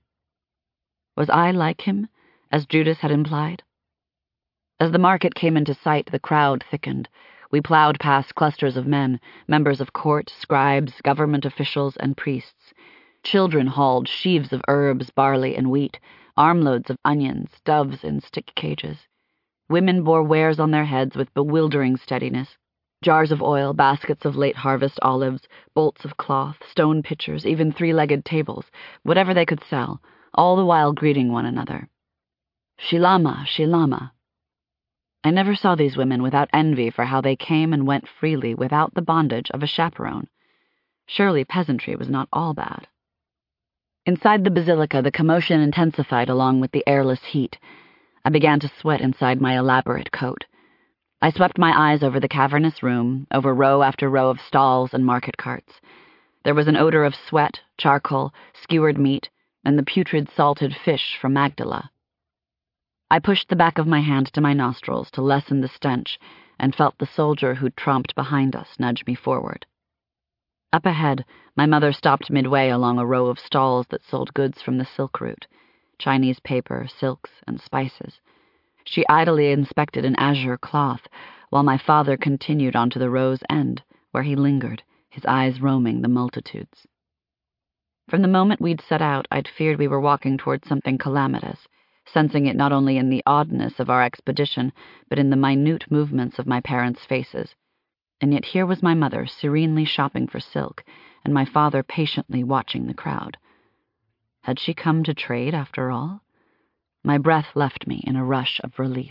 Was I like him, as Judas had implied? As the market came into sight, the crowd thickened. We plowed past clusters of men, members of court, scribes, government officials, and priests. Children hauled sheaves of herbs, barley, and wheat, armloads of onions, doves in stick cages. Women bore wares on their heads with bewildering steadiness. Jars of oil, baskets of late-harvest olives, bolts of cloth, stone pitchers, even 3-legged tables, whatever they could sell, all the while greeting one another. Shilama, Shilama. I never saw these women without envy for how they came and went freely without the bondage of a chaperone. Surely peasantry was not all bad. Inside the basilica, the commotion intensified along with the airless heat. I began to sweat inside my elaborate coat. I swept my eyes over the cavernous room, over row after row of stalls and market carts. There was an odor of sweat, charcoal, skewered meat, and the putrid salted fish from Magdala. I pushed the back of my hand to my nostrils to lessen the stench and felt the soldier who'd tromped behind us nudge me forward. Up ahead, my mother stopped midway along a row of stalls that sold goods from the silk route, Chinese paper, silks, and spices. She idly inspected an azure cloth, while my father continued on to the row's end, where he lingered, his eyes roaming the multitudes. From the moment we'd set out, I'd feared we were walking toward something calamitous, sensing it not only in the oddness of our expedition, but in the minute movements of my parents' faces. And yet here was my mother serenely shopping for silk, and my father patiently watching the crowd. Had she come to trade, after all? My breath left me in a rush of relief.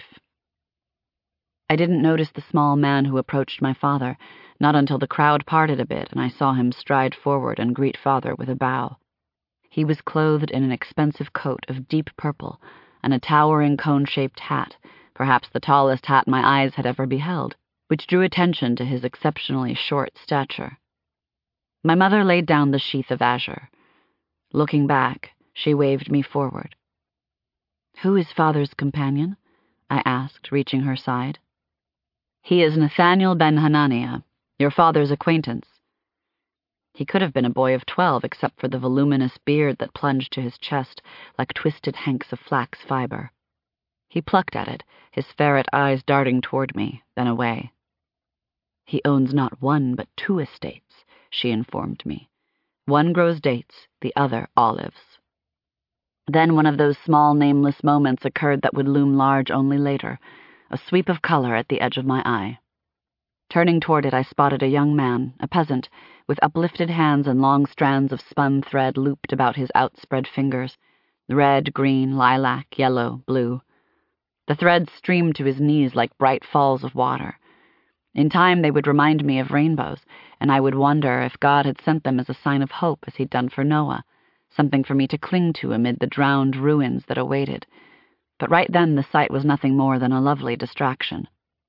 I didn't notice the small man who approached my father, not until the crowd parted a bit and I saw him stride forward and greet Father with a bow. He was clothed in an expensive coat of deep purple and a towering cone-shaped hat perhaps the tallest hat my eyes had ever beheld, which drew attention to his exceptionally short stature. My mother laid down the sheath of azure. Looking back, she waved me forward. "Who is father's companion?" I asked, reaching her side. "He is Nathaniel ben Hananiah, your father's acquaintance." He could have been a boy of 12 except for the voluminous beard that plunged to his chest like twisted hanks of flax fiber. He plucked at it, his ferret eyes darting toward me, then away. "He owns not one but 2 estates," she informed me. "One grows dates, the other olives." Then one of those small, nameless moments occurred that would loom large only later, a sweep of color at the edge of my eye. Turning toward it, I spotted a young man, a peasant, with uplifted hands and long strands of spun thread looped about his outspread fingers, red, green, lilac, yellow, blue. The threads streamed to his knees like bright falls of water. In time they would remind me of rainbows, and I would wonder if God had sent them as a sign of hope as he'd done for Noah, something for me to cling to amid the drowned ruins that awaited. But right then the sight was nothing more than a lovely distraction.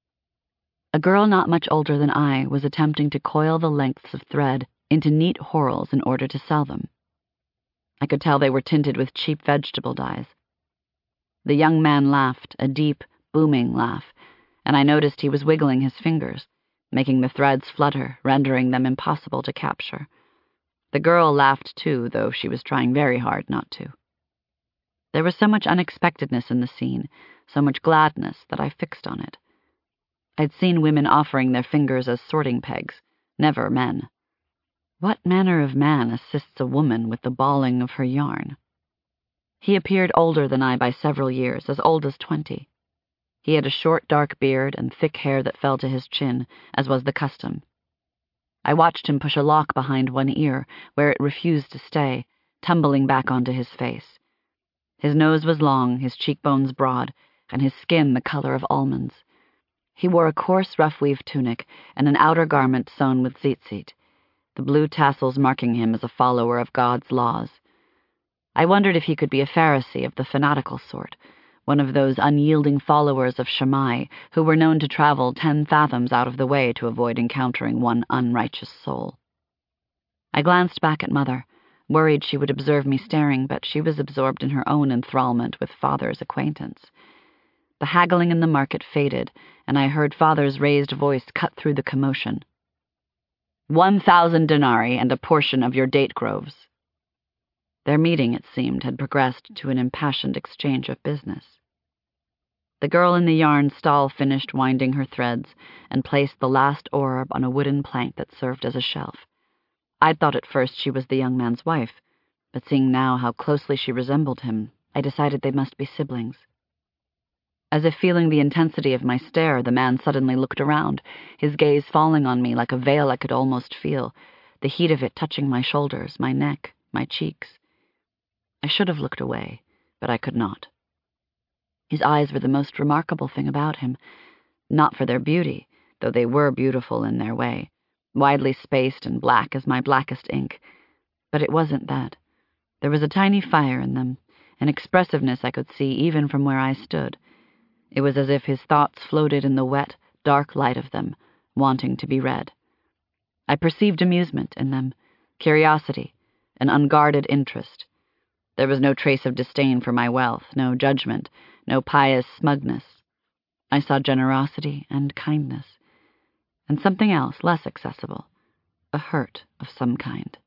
A girl not much older than I was attempting to coil the lengths of thread into neat whorls in order to sell them. I could tell they were tinted with cheap vegetable dyes. The young man laughed, a deep, booming laugh, and I noticed he was wiggling his fingers, making the threads flutter, rendering them impossible to capture. The girl laughed too, though she was trying very hard not to. There was so much unexpectedness in the scene, so much gladness, that I fixed on it. I'd seen women offering their fingers as sorting pegs, never men. What manner of man assists a woman with the balling of her yarn? He appeared older than I by several years, as old as 20. He had a short, dark beard and thick hair that fell to his chin, as was the custom. I watched him push a lock behind one ear, where it refused to stay, tumbling back onto his face. His nose was long, his cheekbones broad, and his skin the color of almonds. He wore a coarse, rough-weave tunic and an outer garment sewn with tzitzit, the blue tassels marking him as a follower of God's laws. I wondered if he could be a Pharisee of the fanatical sort, one of those unyielding followers of Shammai who were known to travel 10 fathoms out of the way to avoid encountering one unrighteous soul. I glanced back at Mother, worried she would observe me staring, but she was absorbed in her own enthrallment with Father's acquaintance. The haggling in the market faded, and I heard Father's raised voice cut through the commotion. 1,000 denarii and a portion of your date groves. Their meeting, it seemed, had progressed to an impassioned exchange of business. The girl in the yarn stall finished winding her threads and placed the last orb on a wooden plank that served as a shelf. I'd thought at first she was the young man's wife, but seeing now how closely she resembled him, I decided they must be siblings. As if feeling the intensity of my stare, the man suddenly looked around, his gaze falling on me like a veil I could almost feel, the heat of it touching my shoulders, my neck, my cheeks. I should have looked away, but I could not. His eyes were the most remarkable thing about him, not for their beauty, though they were beautiful in their way, widely spaced and black as my blackest ink. But it wasn't that. There was a tiny fire in them, an expressiveness I could see even from where I stood. It was as if his thoughts floated in the wet, dark light of them, wanting to be read. I perceived amusement in them, curiosity, an unguarded interest. There was no trace of disdain for my wealth, no judgment, no pious smugness. I saw generosity and kindness, and something else less accessible, a hurt of some kind.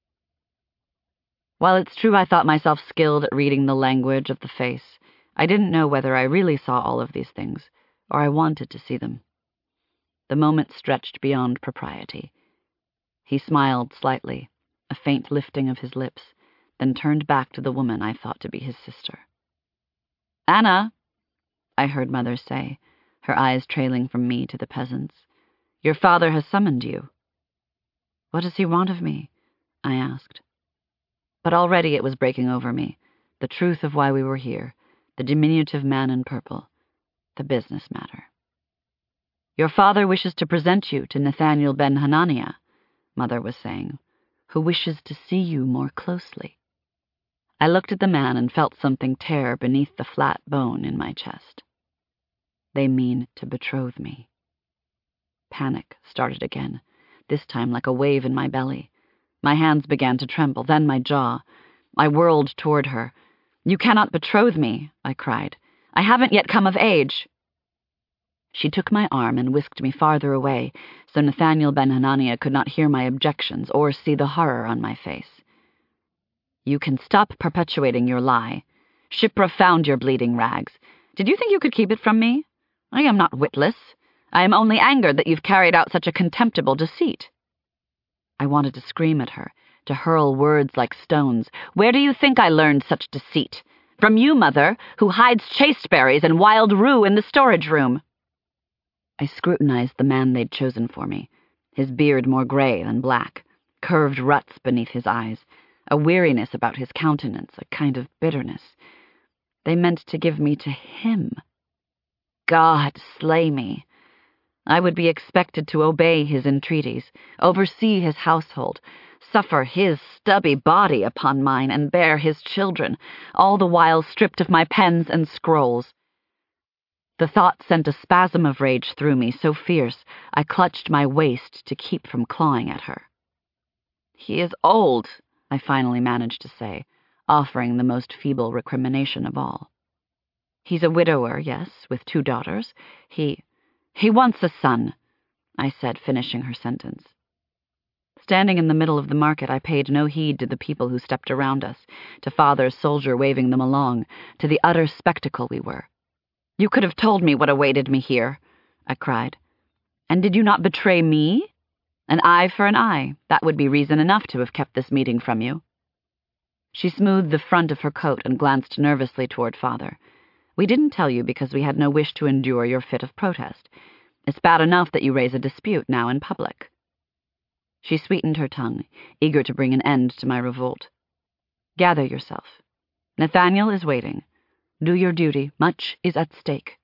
While it's true I thought myself skilled at reading the language of the face, I didn't know whether I really saw all of these things, or I wanted to see them. The moment stretched beyond propriety. He smiled slightly, a faint lifting of his lips, then turned back to the woman I thought to be his sister. "Anna," I heard Mother say, her eyes trailing from me to the peasants, "your father has summoned you." "What does he want of me?" I asked. But already it was breaking over me, the truth of why we were here, the diminutive man in purple, the business matter. "Your father wishes to present you to Nathaniel ben Hananiah," Mother was saying, "who wishes to see you more closely." I looked at the man and felt something tear beneath the flat bone in my chest. They mean to betroth me. Panic started again, this time like a wave in my belly. My hands began to tremble, then my jaw. I whirled toward her. "You cannot betroth me," I cried. "I haven't yet come of age." She took my arm and whisked me farther away, so Nathaniel Ben-Hananiah could not hear my objections or see the horror on my face. "You can stop perpetuating your lie. Shiphrah found your bleeding rags. Did you think you could keep it from me? I am not witless. I am only angered that you've carried out such a contemptible deceit." I wanted to scream at her, to hurl words like stones. "Where do you think I learned such deceit? From you, Mother, who hides chasteberries and wild rue in the storage room." I scrutinized the man they'd chosen for me, his beard more gray than black, curved ruts beneath his eyes, a weariness about his countenance, a kind of bitterness. They meant to give me to him. God slay me. I would be expected to obey his entreaties, oversee his household, suffer his stubby body upon mine, and bear his children, all the while stripped of my pens and scrolls. The thought sent a spasm of rage through me, so fierce I clutched my waist to keep from clawing at her. "He is old," I finally managed to say, offering the most feeble recrimination of all. "He's a widower, yes, with 2 daughters. He wants a son," I said, finishing her sentence. Standing in the middle of the market, I paid no heed to the people who stepped around us, to Father's soldier waving them along, to the utter spectacle we were. "You could have told me what awaited me here," I cried. "And did you not betray me? An eye for an eye, that would be reason enough to have kept this meeting from you." She smoothed the front of her coat and glanced nervously toward Father. "We didn't tell you because we had no wish to endure your fit of protest. It's bad enough that you raise a dispute now in public." She sweetened her tongue, eager to bring an end to my revolt. "Gather yourself. Nathaniel is waiting. Do your duty. Much is at stake."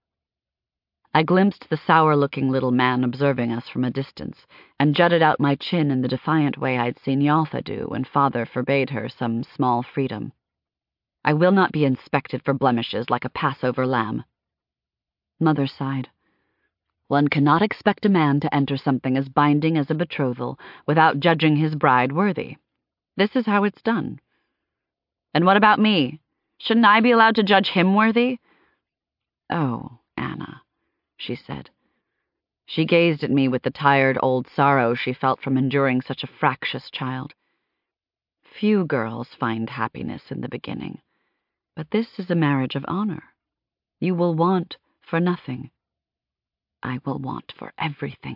I glimpsed the sour-looking little man observing us from a distance, and jutted out my chin in the defiant way I'd seen Yaltha do when Father forbade her some small freedom. "I will not be inspected for blemishes like a Passover lamb." Mother sighed. "One cannot expect a man to enter something as binding as a betrothal without judging his bride worthy. This is how it's done." "And what about me? Shouldn't I be allowed to judge him worthy?" "Oh, Anna," she said. She gazed at me with the tired old sorrow she felt from enduring such a fractious child. "Few girls find happiness in the beginning, but this is a marriage of honor. You will want for nothing. I will want for everything."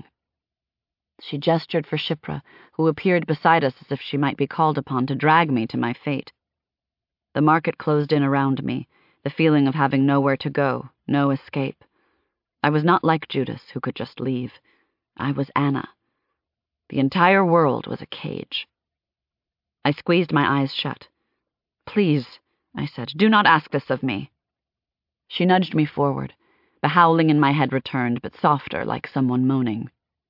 She gestured for Shiphrah, who appeared beside us as if she might be called upon to drag me to my fate. The market closed in around me, the feeling of having nowhere to go, no escape. I was not like Judas, who could just leave. I was Anna. The entire world was a cage. I squeezed my eyes shut. "Please," I said, "do not ask this of me." She nudged me forward. The howling in my head returned, but softer, like someone moaning.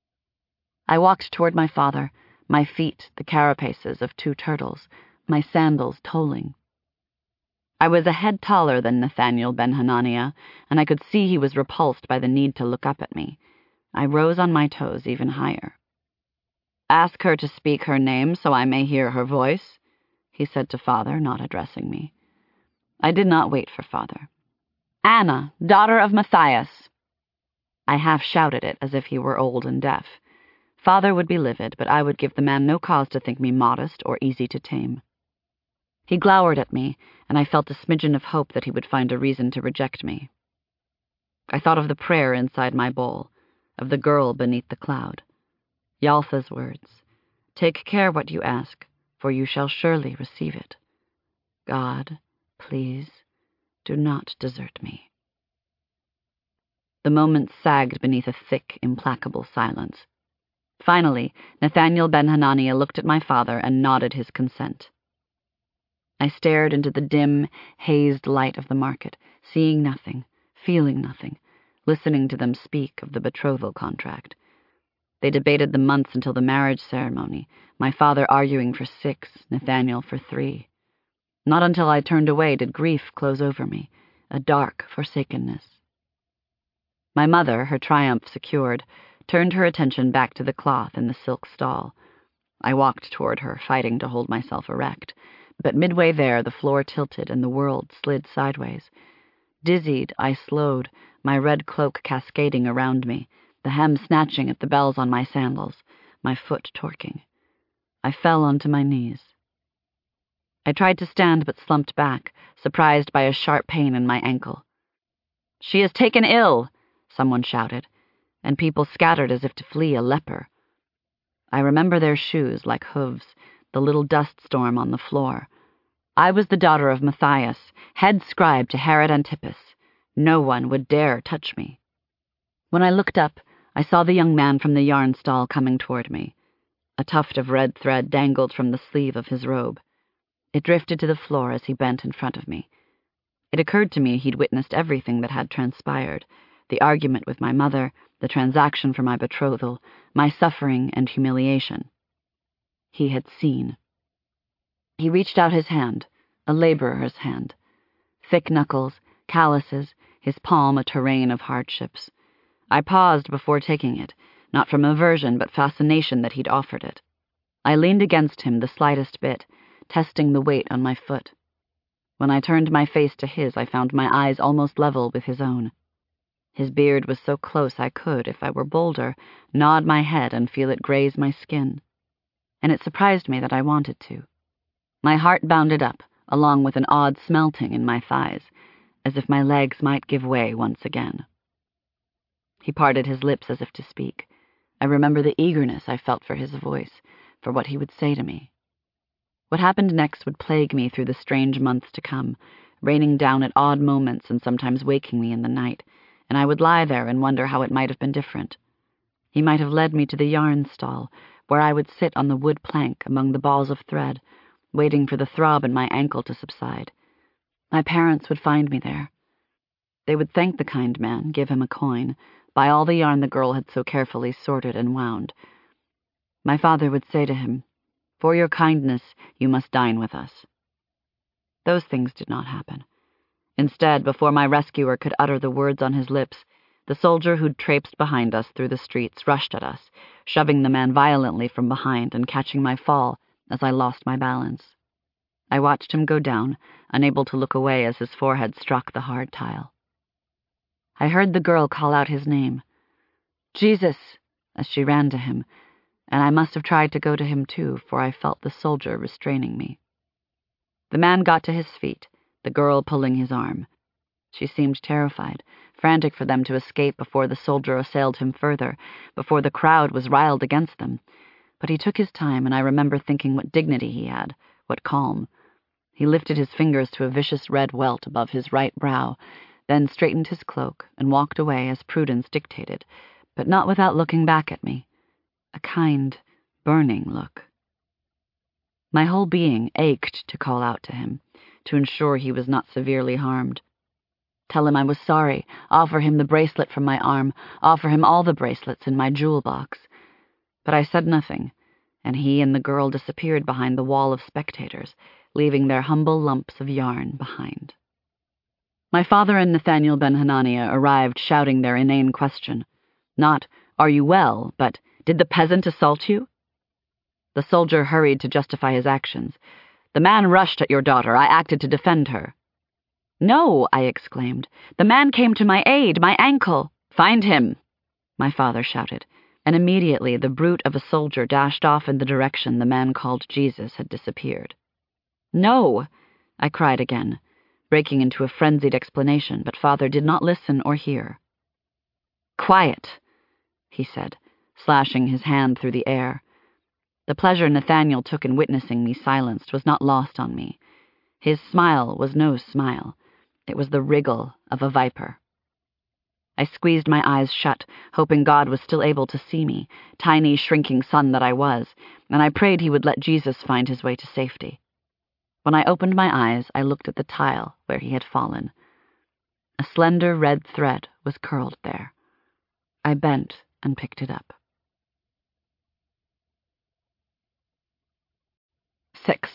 I walked toward my father, my feet the carapaces of 2 turtles, my sandals tolling. I was a head taller than Nathaniel Ben-Hananiah, and I could see he was repulsed by the need to look up at me. I rose on my toes even higher. "Ask her to speak her name so I may hear her voice," he said to Father, not addressing me. I did not wait for Father. "Anna, daughter of Matthias." I half shouted it as if he were old and deaf. Father would be livid, but I would give the man no cause to think me modest or easy to tame. He glowered at me, and I felt a smidgen of hope that he would find a reason to reject me. I thought of the prayer inside my bowl, of the girl beneath the cloud. Yaltha's words, "Take care what you ask, for you shall surely receive it. God, please, do not desert me." The moments sagged beneath a thick, implacable silence. Finally, Nathaniel Ben-Hananiah looked at my father and nodded his consent. I stared into the dim, hazed light of the market, seeing nothing, feeling nothing, listening to them speak of the betrothal contract. They debated the months until the marriage ceremony, my father arguing for 6, Nathaniel for 3. Not until I turned away did grief close over me, a dark forsakenness. My mother, her triumph secured, turned her attention back to the cloth in the silk stall. I walked toward her, fighting to hold myself erect, but midway there the floor tilted and the world slid sideways. Dizzied, I slowed, my red cloak cascading around me, the hem snatching at the bells on my sandals, my foot torquing. I fell onto my knees. I tried to stand but slumped back, surprised by a sharp pain in my ankle. "She is taken ill!" someone shouted, and people scattered as if to flee a leper. I remember their shoes like hooves, the little dust storm on the floor. I was the daughter of Matthias, head scribe to Herod Antipas. No one would dare touch me. When I looked up, I saw the young man from the yarn stall coming toward me. A tuft of red thread dangled from the sleeve of his robe. It drifted to the floor as he bent in front of me. It occurred to me he'd witnessed everything that had transpired, the argument with my mother, the transaction for my betrothal, my suffering and humiliation. He had seen. He reached out his hand, a laborer's hand. Thick knuckles, calluses, his palm a terrain of hardships. I paused before taking it, not from aversion but fascination that he'd offered it. I leaned against him the slightest bit, testing the weight on my foot. When I turned my face to his, I found my eyes almost level with his own. His beard was so close I could, if I were bolder, nod my head and feel it graze my skin. And it surprised me that I wanted to. My heart bounded up, along with an odd smelting in my thighs, as if my legs might give way once again. He parted his lips as if to speak. I remember the eagerness I felt for his voice, for what he would say to me. What happened next would plague me through the strange months to come, raining down at odd moments and sometimes waking me in the night, and I would lie there and wonder how it might have been different. He might have led me to the yarn stall, where I would sit on the wood plank among the balls of thread, waiting for the throb in my ankle to subside. My parents would find me there. They would thank the kind man, give him a coin, buy all the yarn the girl had so carefully sorted and wound. My father would say to him, "For your kindness, you must dine with us." Those things did not happen. Instead, before my rescuer could utter the words on his lips, the soldier who'd traipsed behind us through the streets rushed at us, shoving the man violently from behind and catching my fall as I lost my balance. I watched him go down, unable to look away as his forehead struck the hard tile. I heard the girl call out his name, "Jesus," as she ran to him, and I must have tried to go to him too, for I felt the soldier restraining me. The man got to his feet, the girl pulling his arm. She seemed terrified, frantic for them to escape before the soldier assailed him further, before the crowd was riled against them. But he took his time, and I remember thinking what dignity he had, what calm. He lifted his fingers to a vicious red welt above his right brow, then straightened his cloak and walked away as prudence dictated, but not without looking back at me. A kind, burning look. My whole being ached to call out to him, to ensure he was not severely harmed. Tell him I was sorry, offer him the bracelet from my arm, offer him all the bracelets in my jewel box. But I said nothing, and he and the girl disappeared behind the wall of spectators, leaving their humble lumps of yarn behind. My father and Nathaniel Ben-Hananiah arrived shouting their inane question. Not, "Are you well?" but, "Did the peasant assault you?" The soldier hurried to justify his actions. "The man rushed at your daughter. I acted to defend her." "No," I exclaimed. "The man came to my aid, my ankle." "Find him," my father shouted, and immediately the brute of a soldier dashed off in the direction the man called Jesus had disappeared. "No," I cried again, breaking into a frenzied explanation, but father did not listen or hear. "Quiet," he said, slashing his hand through the air. The pleasure Nathaniel took in witnessing me silenced was not lost on me. His smile was no smile. It was the wriggle of a viper. I squeezed my eyes shut, hoping God was still able to see me, tiny, shrinking son that I was, and I prayed he would let Jesus find his way to safety. When I opened my eyes, I looked at the tile where he had fallen. A slender red thread was curled there. I bent and picked it up. 6.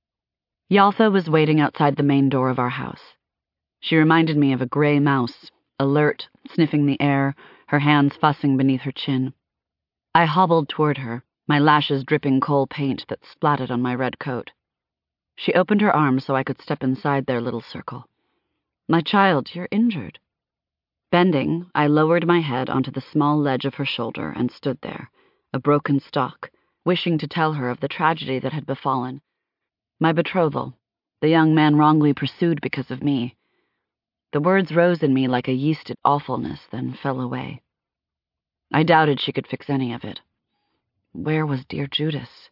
Yaltha was waiting outside the main door of our house. She reminded me of a gray mouse, alert, sniffing the air, her hands fussing beneath her chin. I hobbled toward her, my lashes dripping coal paint that splattered on my red coat. She opened her arms so I could step inside their little circle. "My child, you're injured." Bending, I lowered my head onto the small ledge of her shoulder and stood there, a broken stalk, wishing to tell her of the tragedy that had befallen. My betrothal, the young man wrongly pursued because of me. The words rose in me like a yeasted awfulness, then fell away. I doubted she could fix any of it. Where was dear Judas?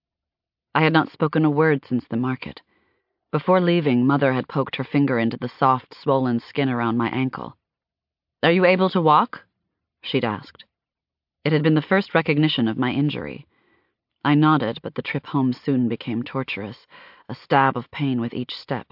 I had not spoken a word since the market. Before leaving, Mother had poked her finger into the soft, swollen skin around my ankle. "Are you able to walk?" she'd asked. It had been the first recognition of my injury. I nodded, but the trip home soon became torturous, a stab of pain with each step.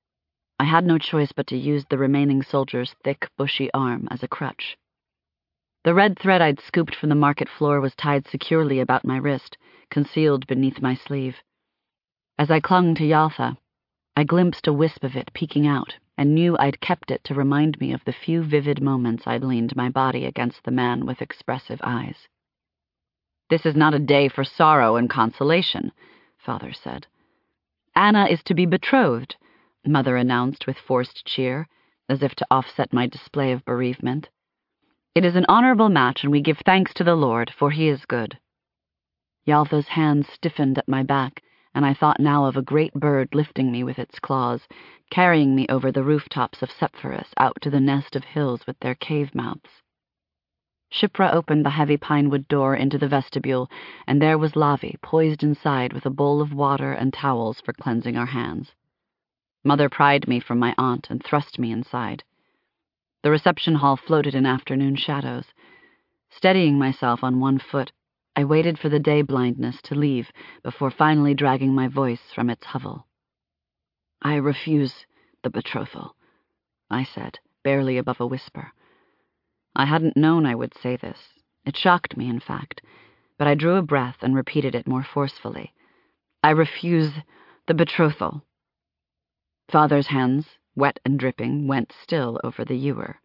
I had no choice but to use the remaining soldier's thick, bushy arm as a crutch. The red thread I'd scooped from the market floor was tied securely about my wrist, concealed beneath my sleeve. As I clung to Yaltha, I glimpsed a wisp of it peeking out and knew I'd kept it to remind me of the few vivid moments I'd leaned my body against the man with expressive eyes. "This is not a day for sorrow and consolation," Father said. "Anna is to be betrothed," Mother announced with forced cheer, as if to offset my display of bereavement. "It is an honorable match, and we give thanks to the Lord, for he is good." Yaltha's hands stiffened at my back, and I thought now of a great bird lifting me with its claws, carrying me over the rooftops of Sepphoris out to the nest of hills with their cave mouths. Shipra opened the heavy pinewood door into the vestibule, and there was Lavi, poised inside with a bowl of water and towels for cleansing our hands. Mother pried me from my aunt and thrust me inside. The reception hall floated in afternoon shadows. Steadying myself on one foot, I waited for the day blindness to leave before finally dragging my voice from its hovel. "I refuse the betrothal," I said, barely above a whisper. I hadn't known I would say this. It shocked me, in fact, but I drew a breath and repeated it more forcefully. "I refuse the betrothal." Father's hands, wet and dripping, went still over the ewer.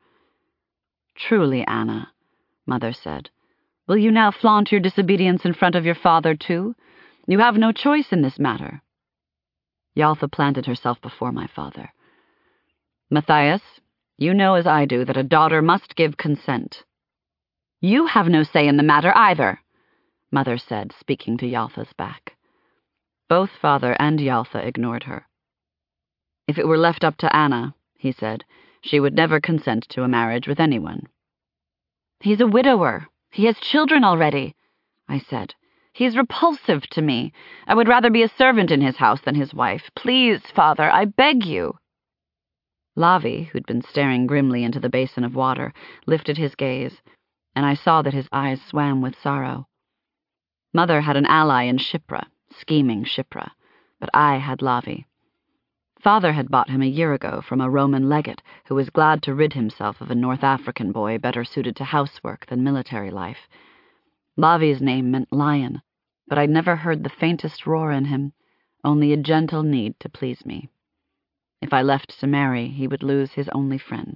"Truly, Anna," Mother said, "will you now flaunt your disobedience in front of your father, too? You have no choice in this matter." Yaltha planted herself before my father. "Matthias, you know as I do that a daughter must give consent." "You have no say in the matter either," Mother said, speaking to Yaltha's back. Both Father and Yaltha ignored her. "If it were left up to Anna," he said, "she would never consent to a marriage with anyone." "He's a widower. He has children already," I said. "He's repulsive to me. I would rather be a servant in his house than his wife. Please, Father, I beg you." Lavi, who'd been staring grimly into the basin of water, lifted his gaze, and I saw that his eyes swam with sorrow. Mother had an ally in Shipra, scheming Shipra, but I had Lavi. Father had bought him a year ago from a Roman legate who was glad to rid himself of a North African boy better suited to housework than military life. Lavi's name meant lion, but I'd never heard the faintest roar in him, only a gentle need to please me. If I left to marry, he would lose his only friend.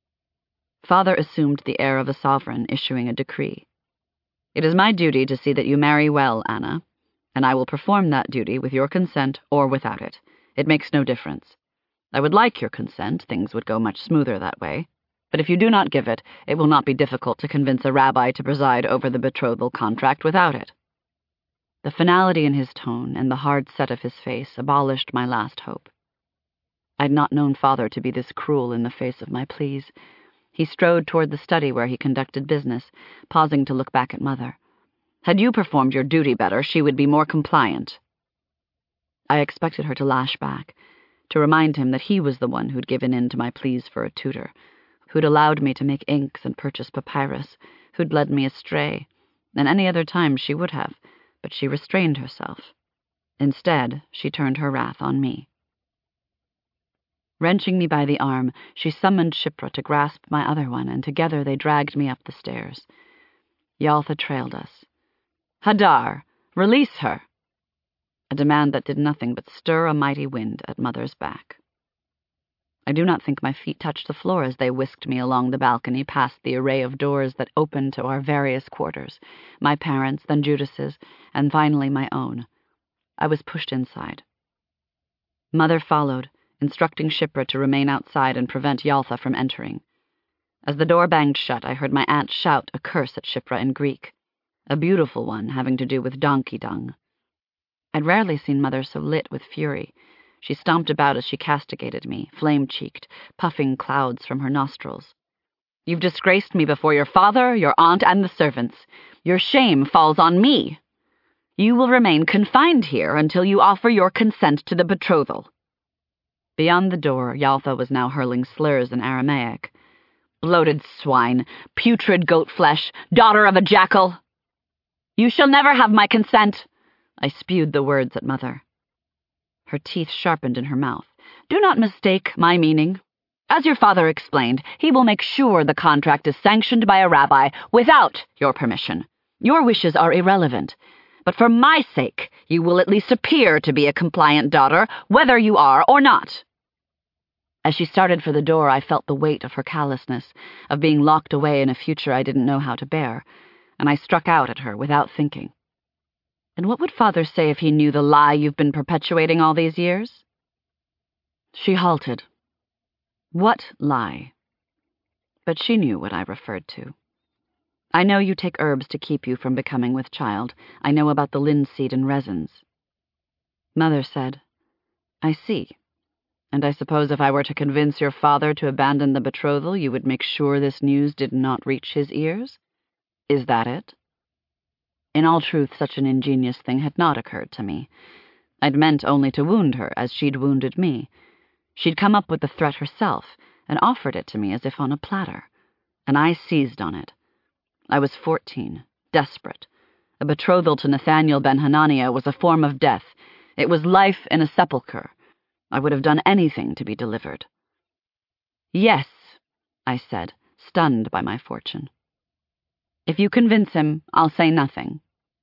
Father assumed the air of a sovereign issuing a decree. "It is my duty to see that you marry well, Anna, and I will perform that duty with your consent or without it. It makes no difference. I would like your consent, things would go much smoother that way. But if you do not give it, it will not be difficult to convince a rabbi to preside over the betrothal contract without it." The finality in his tone and the hard set of his face abolished my last hope. I'd not known Father to be this cruel in the face of my pleas. He strode toward the study where he conducted business, pausing to look back at Mother. "Had you performed your duty better, she would be more compliant." I expected her to lash back, to remind him that he was the one who'd given in to my pleas for a tutor, who'd allowed me to make inks and purchase papyrus, who'd led me astray, and any other time she would have, but she restrained herself. Instead, she turned her wrath on me. Wrenching me by the arm, she summoned Shipra to grasp my other one, and together they dragged me up the stairs. Yaltha trailed us. "Hadar, release her!" A demand that did nothing but stir a mighty wind at Mother's back. I do not think my feet touched the floor as they whisked me along the balcony past the array of doors that opened to our various quarters, my parents', then Judas's, and finally my own. I was pushed inside. Mother followed, instructing Shipra to remain outside and prevent Yaltha from entering. As the door banged shut, I heard my aunt shout a curse at Shipra in Greek, a beautiful one having to do with donkey dung. I'd rarely seen Mother so lit with fury. She stomped about as she castigated me, flame-cheeked, puffing clouds from her nostrils. "You've disgraced me before your father, your aunt, and the servants. Your shame falls on me. You will remain confined here until you offer your consent to the betrothal." Beyond the door, Yaltha was now hurling slurs in Aramaic. "Bloated swine, putrid goat flesh, daughter of a jackal! You shall never have my consent!" I spewed the words at Mother. Her teeth sharpened in her mouth. "Do not mistake my meaning. As your father explained, he will make sure the contract is sanctioned by a rabbi without your permission. Your wishes are irrelevant. But for my sake, you will at least appear to be a compliant daughter, whether you are or not." As she started for the door, I felt the weight of her callousness, of being locked away in a future I didn't know how to bear, and I struck out at her without thinking. "And what would Father say if he knew the lie you've been perpetuating all these years?" She halted. What lie? But she knew what I referred to. "I know you take herbs to keep you from becoming with child. I know about the linseed and resins." Mother said, "I see. And I suppose if I were to convince your father to abandon the betrothal, you would make sure this news did not reach his ears? Is that it?" In all truth, such an ingenious thing had not occurred to me. I'd meant only to wound her, as she'd wounded me. She'd come up with the threat herself, and offered it to me as if on a platter. And I seized on it. I was 14, desperate. A betrothal to Nathaniel Ben-Hananiah was a form of death. It was life in a sepulchre. I would have done anything to be delivered. "Yes," I said, stunned by my fortune. "If you convince him, I'll say nothing."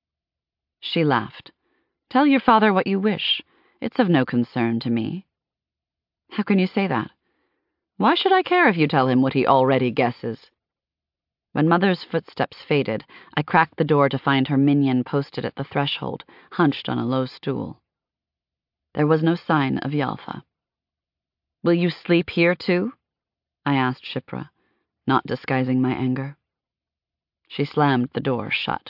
She laughed. "Tell your father what you wish. It's of no concern to me." "How can you say that?" "Why should I care if you tell him what he already guesses?" When Mother's footsteps faded, I cracked the door to find her minion posted at the threshold, hunched on a low stool. There was no sign of Yaltha. "Will you sleep here, too?" I asked Shipra, not disguising my anger. She slammed the door shut.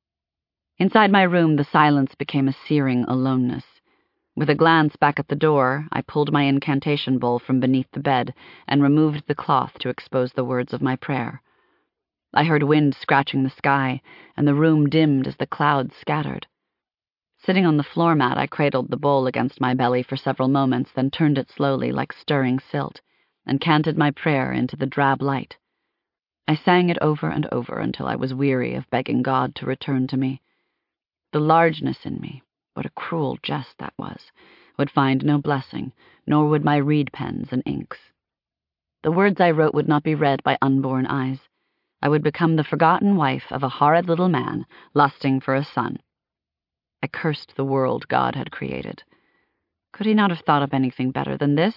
Inside my room, the silence became a searing aloneness. With a glance back at the door, I pulled my incantation bowl from beneath the bed and removed the cloth to expose the words of my prayer. I heard wind scratching the sky, and the room dimmed as the clouds scattered. Sitting on the floor mat, I cradled the bowl against my belly for several moments, then turned it slowly like stirring silt, and canted my prayer into the drab light. I sang it over and over until I was weary of begging God to return to me. The largeness in me, what a cruel jest that was, would find no blessing, nor would my reed pens and inks. The words I wrote would not be read by unborn eyes. I would become the forgotten wife of a horrid little man, lusting for a son. I cursed the world God had created. Could he not have thought up anything better than this?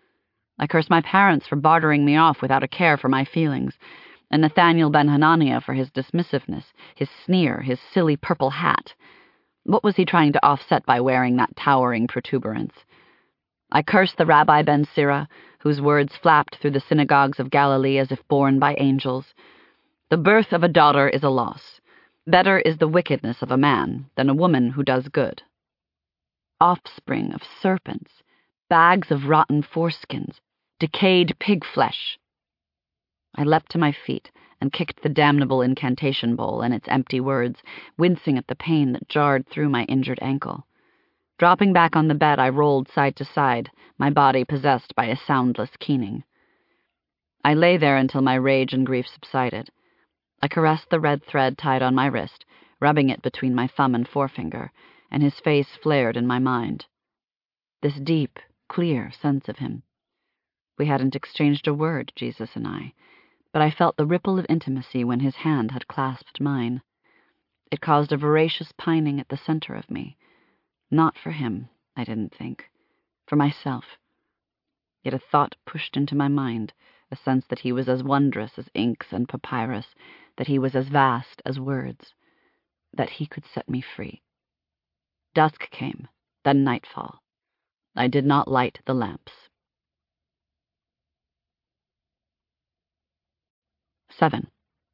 I cursed my parents for bartering me off without a care for my feelings, and Nathaniel Ben-Hananiah for his dismissiveness, his sneer, his silly purple hat. What was he trying to offset by wearing that towering protuberance? I cursed the Rabbi Ben-Sira, whose words flapped through the synagogues of Galilee as if borne by angels. The birth of a daughter is a loss. Better is the wickedness of a man than a woman who does good. Offspring of serpents, bags of rotten foreskins, decayed pig flesh. I leapt to my feet and kicked the damnable incantation bowl and its empty words, wincing at the pain that jarred through my injured ankle. Dropping back on the bed, I rolled side to side, my body possessed by a soundless keening. I lay there until my rage and grief subsided. I caressed the red thread tied on my wrist, rubbing it between my thumb and forefinger, and his face flared in my mind. This deep, clear sense of him. We hadn't exchanged a word, Jesus and I, but I felt the ripple of intimacy when his hand had clasped mine. It caused a voracious pining at the center of me. Not for him, I didn't think. For myself. Yet a thought pushed into my mind, a sense that he was as wondrous as inks and papyrus, that he was as vast as words, that he could set me free. Dusk came, then nightfall. I did not light the lamps. 7.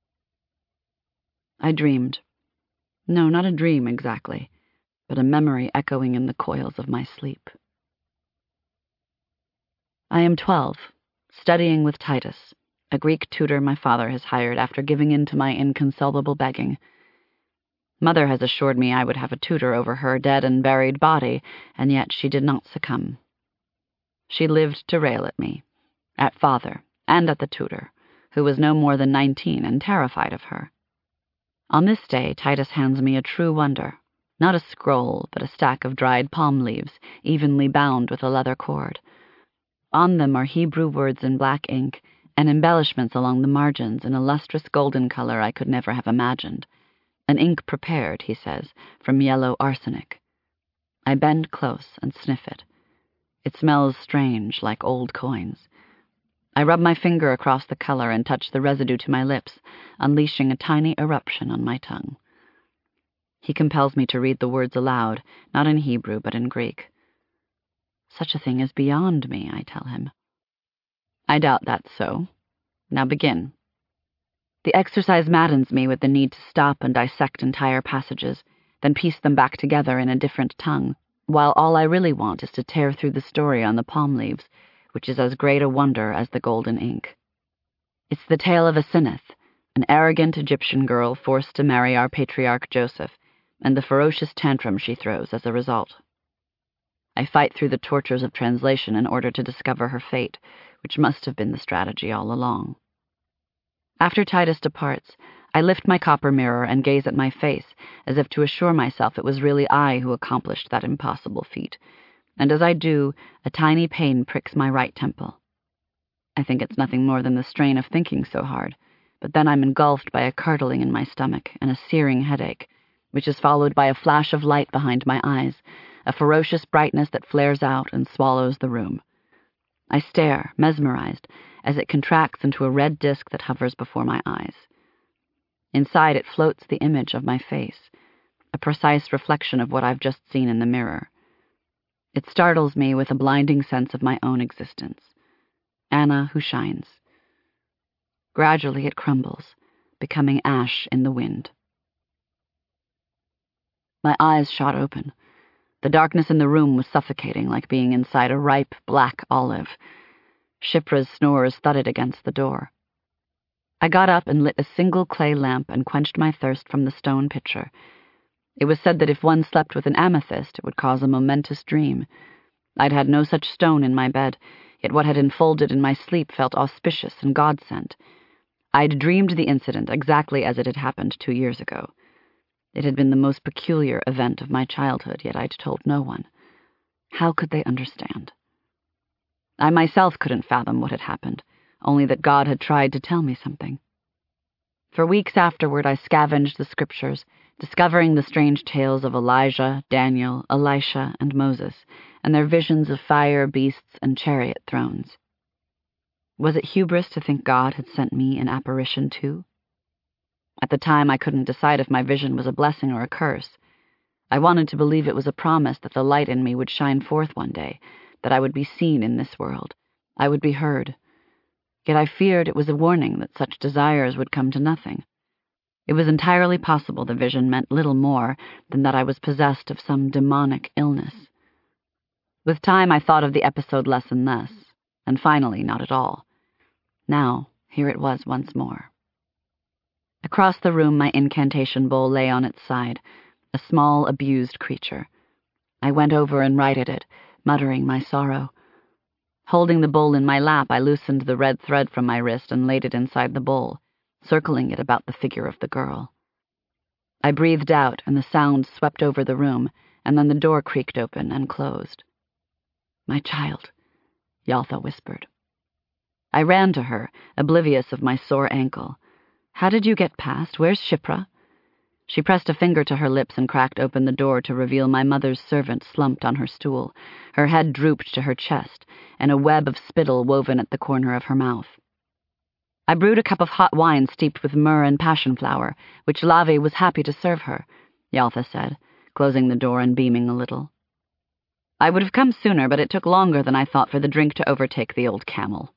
I dreamed. No, not a dream exactly, but a memory echoing in the coils of my sleep. I am 12, studying with Titus, a Greek tutor my father has hired after giving in to my inconsolable begging. Mother has assured me I would have a tutor over her dead and buried body, and yet she did not succumb. She lived to rail at me, at father, and at the tutor, who was no more than 19 and terrified of her. On this day, Titus hands me a true wonder, not a scroll, but a stack of dried palm leaves, evenly bound with a leather cord. On them are Hebrew words in black ink, and embellishments along the margins in a lustrous golden color I could never have imagined. An ink prepared, he says, from yellow arsenic. I bend close and sniff it. It smells strange, like old coins. I rub my finger across the color and touch the residue to my lips, unleashing a tiny eruption on my tongue. He compels me to read the words aloud, not in Hebrew but in Greek. Such a thing is beyond me, I tell him. I doubt that's so. Now begin. The exercise maddens me with the need to stop and dissect entire passages, then piece them back together in a different tongue, while all I really want is to tear through the story on the palm leaves, which is as great a wonder as the golden ink. It's the tale of Asenath, an arrogant Egyptian girl forced to marry our patriarch Joseph, and the ferocious tantrum she throws as a result. I fight through the tortures of translation in order to discover her fate, which must have been the strategy all along. After Titus departs, I lift my copper mirror and gaze at my face, as if to assure myself it was really I who accomplished that impossible feat, and as I do, a tiny pain pricks my right temple. I think it's nothing more than the strain of thinking so hard, but then I'm engulfed by a curdling in my stomach and a searing headache, which is followed by a flash of light behind my eyes, a ferocious brightness that flares out and swallows the room. I stare, mesmerized, as it contracts into a red disk that hovers before my eyes. Inside it floats the image of my face, a precise reflection of what I've just seen in the mirror. It startles me with a blinding sense of my own existence. Anna who shines. Gradually it crumbles, becoming ash in the wind. My eyes shot open. The darkness in the room was suffocating, like being inside a ripe, black olive. Shipra's snores thudded against the door. I got up and lit a single clay lamp and quenched my thirst from the stone pitcher. It was said that if one slept with an amethyst, it would cause a momentous dream. I'd had no such stone in my bed, yet what had unfolded in my sleep felt auspicious and God-sent. I'd dreamed the incident exactly as it had happened 2 years ago. It had been the most peculiar event of my childhood, yet I'd told no one. How could they understand? I myself couldn't fathom what had happened, only that God had tried to tell me something. For weeks afterward I scavenged the scriptures, discovering the strange tales of Elijah, Daniel, Elisha, and Moses, and their visions of fire, beasts, and chariot thrones. Was it hubris to think God had sent me an apparition too? At the time, I couldn't decide if my vision was a blessing or a curse. I wanted to believe it was a promise that the light in me would shine forth one day, that I would be seen in this world. I would be heard. Yet I feared it was a warning that such desires would come to nothing. It was entirely possible the vision meant little more than that I was possessed of some demonic illness. With time, I thought of the episode less and less, and finally, not at all. Now, here it was once more. Across the room, my incantation bowl lay on its side, a small, abused creature. I went over and righted it, muttering my sorrow. Holding the bowl in my lap, I loosened the red thread from my wrist and laid it inside the bowl, circling it about the figure of the girl. I breathed out, and the sound swept over the room, and then the door creaked open and closed. "My child," Yaltha whispered. I ran to her, oblivious of my sore ankle. "How did you get past? Where's Shipra?" She pressed a finger to her lips and cracked open the door to reveal my mother's servant slumped on her stool, her head drooped to her chest, and a web of spittle woven at the corner of her mouth. I brewed a cup of hot wine steeped with myrrh and passion flower, which Lavi was happy to serve her, Yaltha said, closing the door and beaming a little. I would have come sooner, but it took longer than I thought for the drink to overtake the old camel.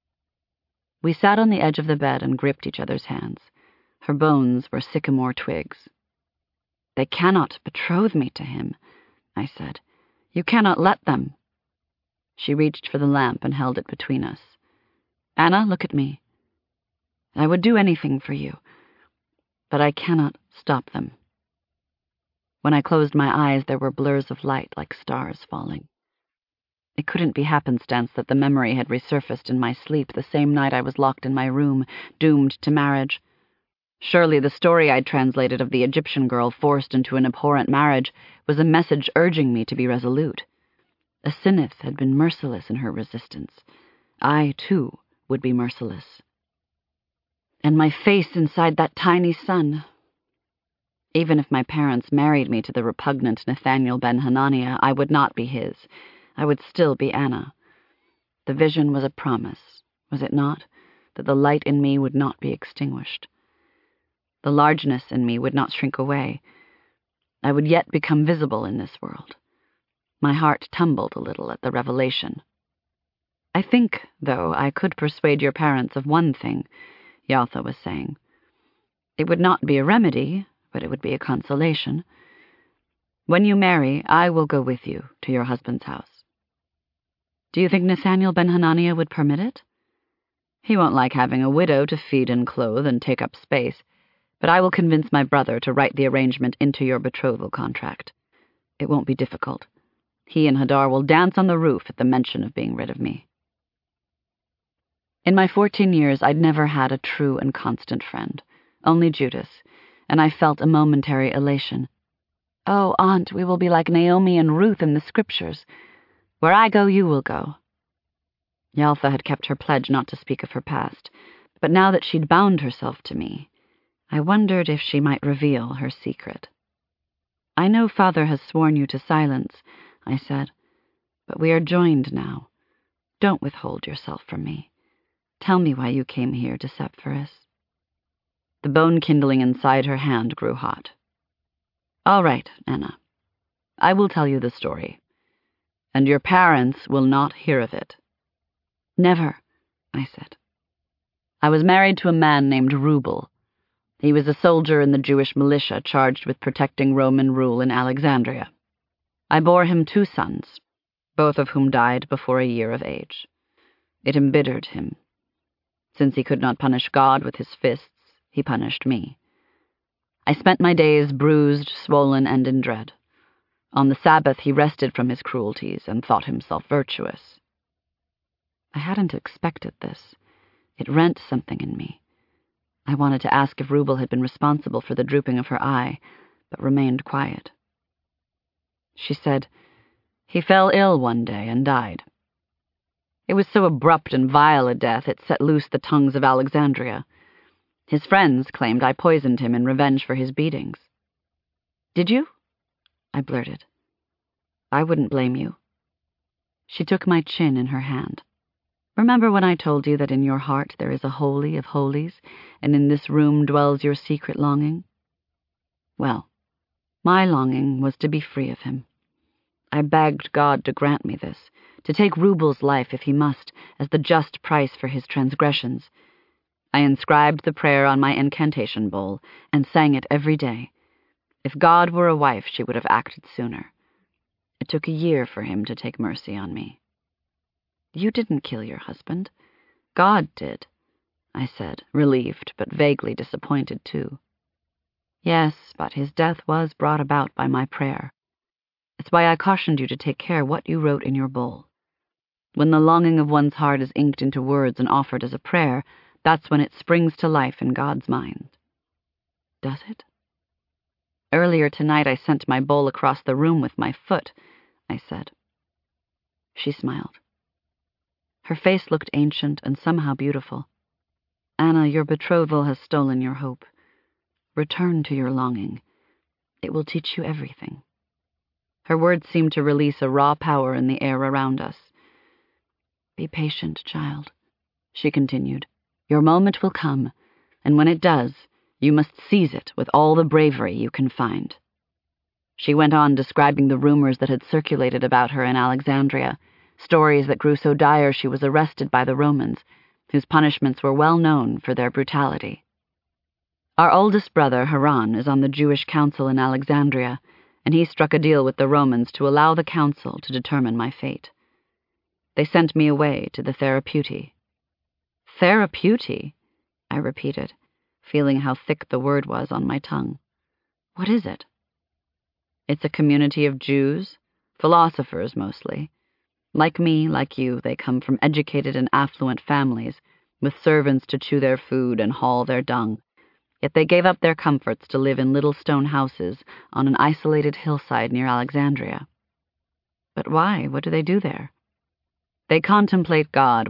We sat on the edge of the bed and gripped each other's hands. Her bones were sycamore twigs. They cannot betroth me to him, I said. You cannot let them. She reached for the lamp and held it between us. Anna, look at me. I would do anything for you, but I cannot stop them. When I closed my eyes, there were blurs of light like stars falling. It couldn't be happenstance that the memory had resurfaced in my sleep the same night I was locked in my room, doomed to marriage. Surely the story I'd translated of the Egyptian girl forced into an abhorrent marriage was a message urging me to be resolute. Asenath had been merciless in her resistance. I, too, would be merciless. And my face inside that tiny sun. Even if my parents married me to the repugnant Nathaniel ben Hananiah, I would not be his. I would still be Anna. The vision was a promise, was it not, that the light in me would not be extinguished. The largeness in me would not shrink away. I would yet become visible in this world. My heart tumbled a little at the revelation. I think, though, I could persuade your parents of one thing, Yaltha was saying. It would not be a remedy, but it would be a consolation. When you marry, I will go with you to your husband's house. Do you think Nathaniel ben Hananiah would permit it? He won't like having a widow to feed and clothe and take up space, but I will convince my brother to write the arrangement into your betrothal contract. It won't be difficult. He and Hadar will dance on the roof at the mention of being rid of me. In my 14 years, I'd never had a true and constant friend, only Judas, and I felt a momentary elation. Oh, Aunt, we will be like Naomi and Ruth in the scriptures. Where I go, you will go. Yaltha had kept her pledge not to speak of her past, but now that she'd bound herself to me, I wondered if she might reveal her secret. I know Father has sworn you to silence, I said, but we are joined now. Don't withhold yourself from me. Tell me why you came here to Sepphoris. The bone kindling inside her hand grew hot. All right, Anna. I will tell you the story. And your parents will not hear of it. Never, I said. I was married to a man named Rubel. He was a soldier in the Jewish militia charged with protecting Roman rule in Alexandria. I bore him 2 sons, both of whom died before a year of age. It embittered him. Since he could not punish God with his fists, he punished me. I spent my days bruised, swollen, and in dread. On the Sabbath he rested from his cruelties and thought himself virtuous. I hadn't expected this. It rent something in me. I wanted to ask if Rubel had been responsible for the drooping of her eye, but remained quiet. She said, he fell ill one day and died. It was so abrupt and vile a death it set loose the tongues of Alexandria. His friends claimed I poisoned him in revenge for his beatings. Did you? I blurted. I wouldn't blame you. She took my chin in her hand. Remember when I told you that in your heart there is a holy of holies, and in this room dwells your secret longing? Well, my longing was to be free of him. I begged God to grant me this, to take Rubel's life if he must, as the just price for his transgressions. I inscribed the prayer on my incantation bowl and sang it every day. If God were a wife, she would have acted sooner. It took a year for him to take mercy on me. You didn't kill your husband. God did, I said, relieved but vaguely disappointed too. Yes, but his death was brought about by my prayer. It's why I cautioned you to take care what you wrote in your bowl. When the longing of one's heart is inked into words and offered as a prayer, that's when it springs to life in God's mind. Does it? Earlier tonight I sent my bowl across the room with my foot, I said. She smiled. Her face looked ancient and somehow beautiful. Anna, your betrothal has stolen your hope. Return to your longing. It will teach you everything." Her words seemed to release a raw power in the air around us. "Be patient, child," she continued. "Your moment will come, and when it does, you must seize it with all the bravery you can find." She went on describing the rumors that had circulated about her in Alexandria, stories that grew so dire she was arrested by the Romans, whose punishments were well known for their brutality. "Our oldest brother, Haran, is on the Jewish council in Alexandria, and he struck a deal with the Romans to allow the council to determine my fate. They sent me away to the Therapeutae." "Therapeutae?" I repeated, feeling how thick the word was on my tongue. "What is it?" "It's a community of Jews, philosophers mostly. Like me, like you, they come from educated and affluent families, with servants to chew their food and haul their dung. Yet they gave up their comforts to live in little stone houses on an isolated hillside near Alexandria." "But why? What do they do there?" "They contemplate God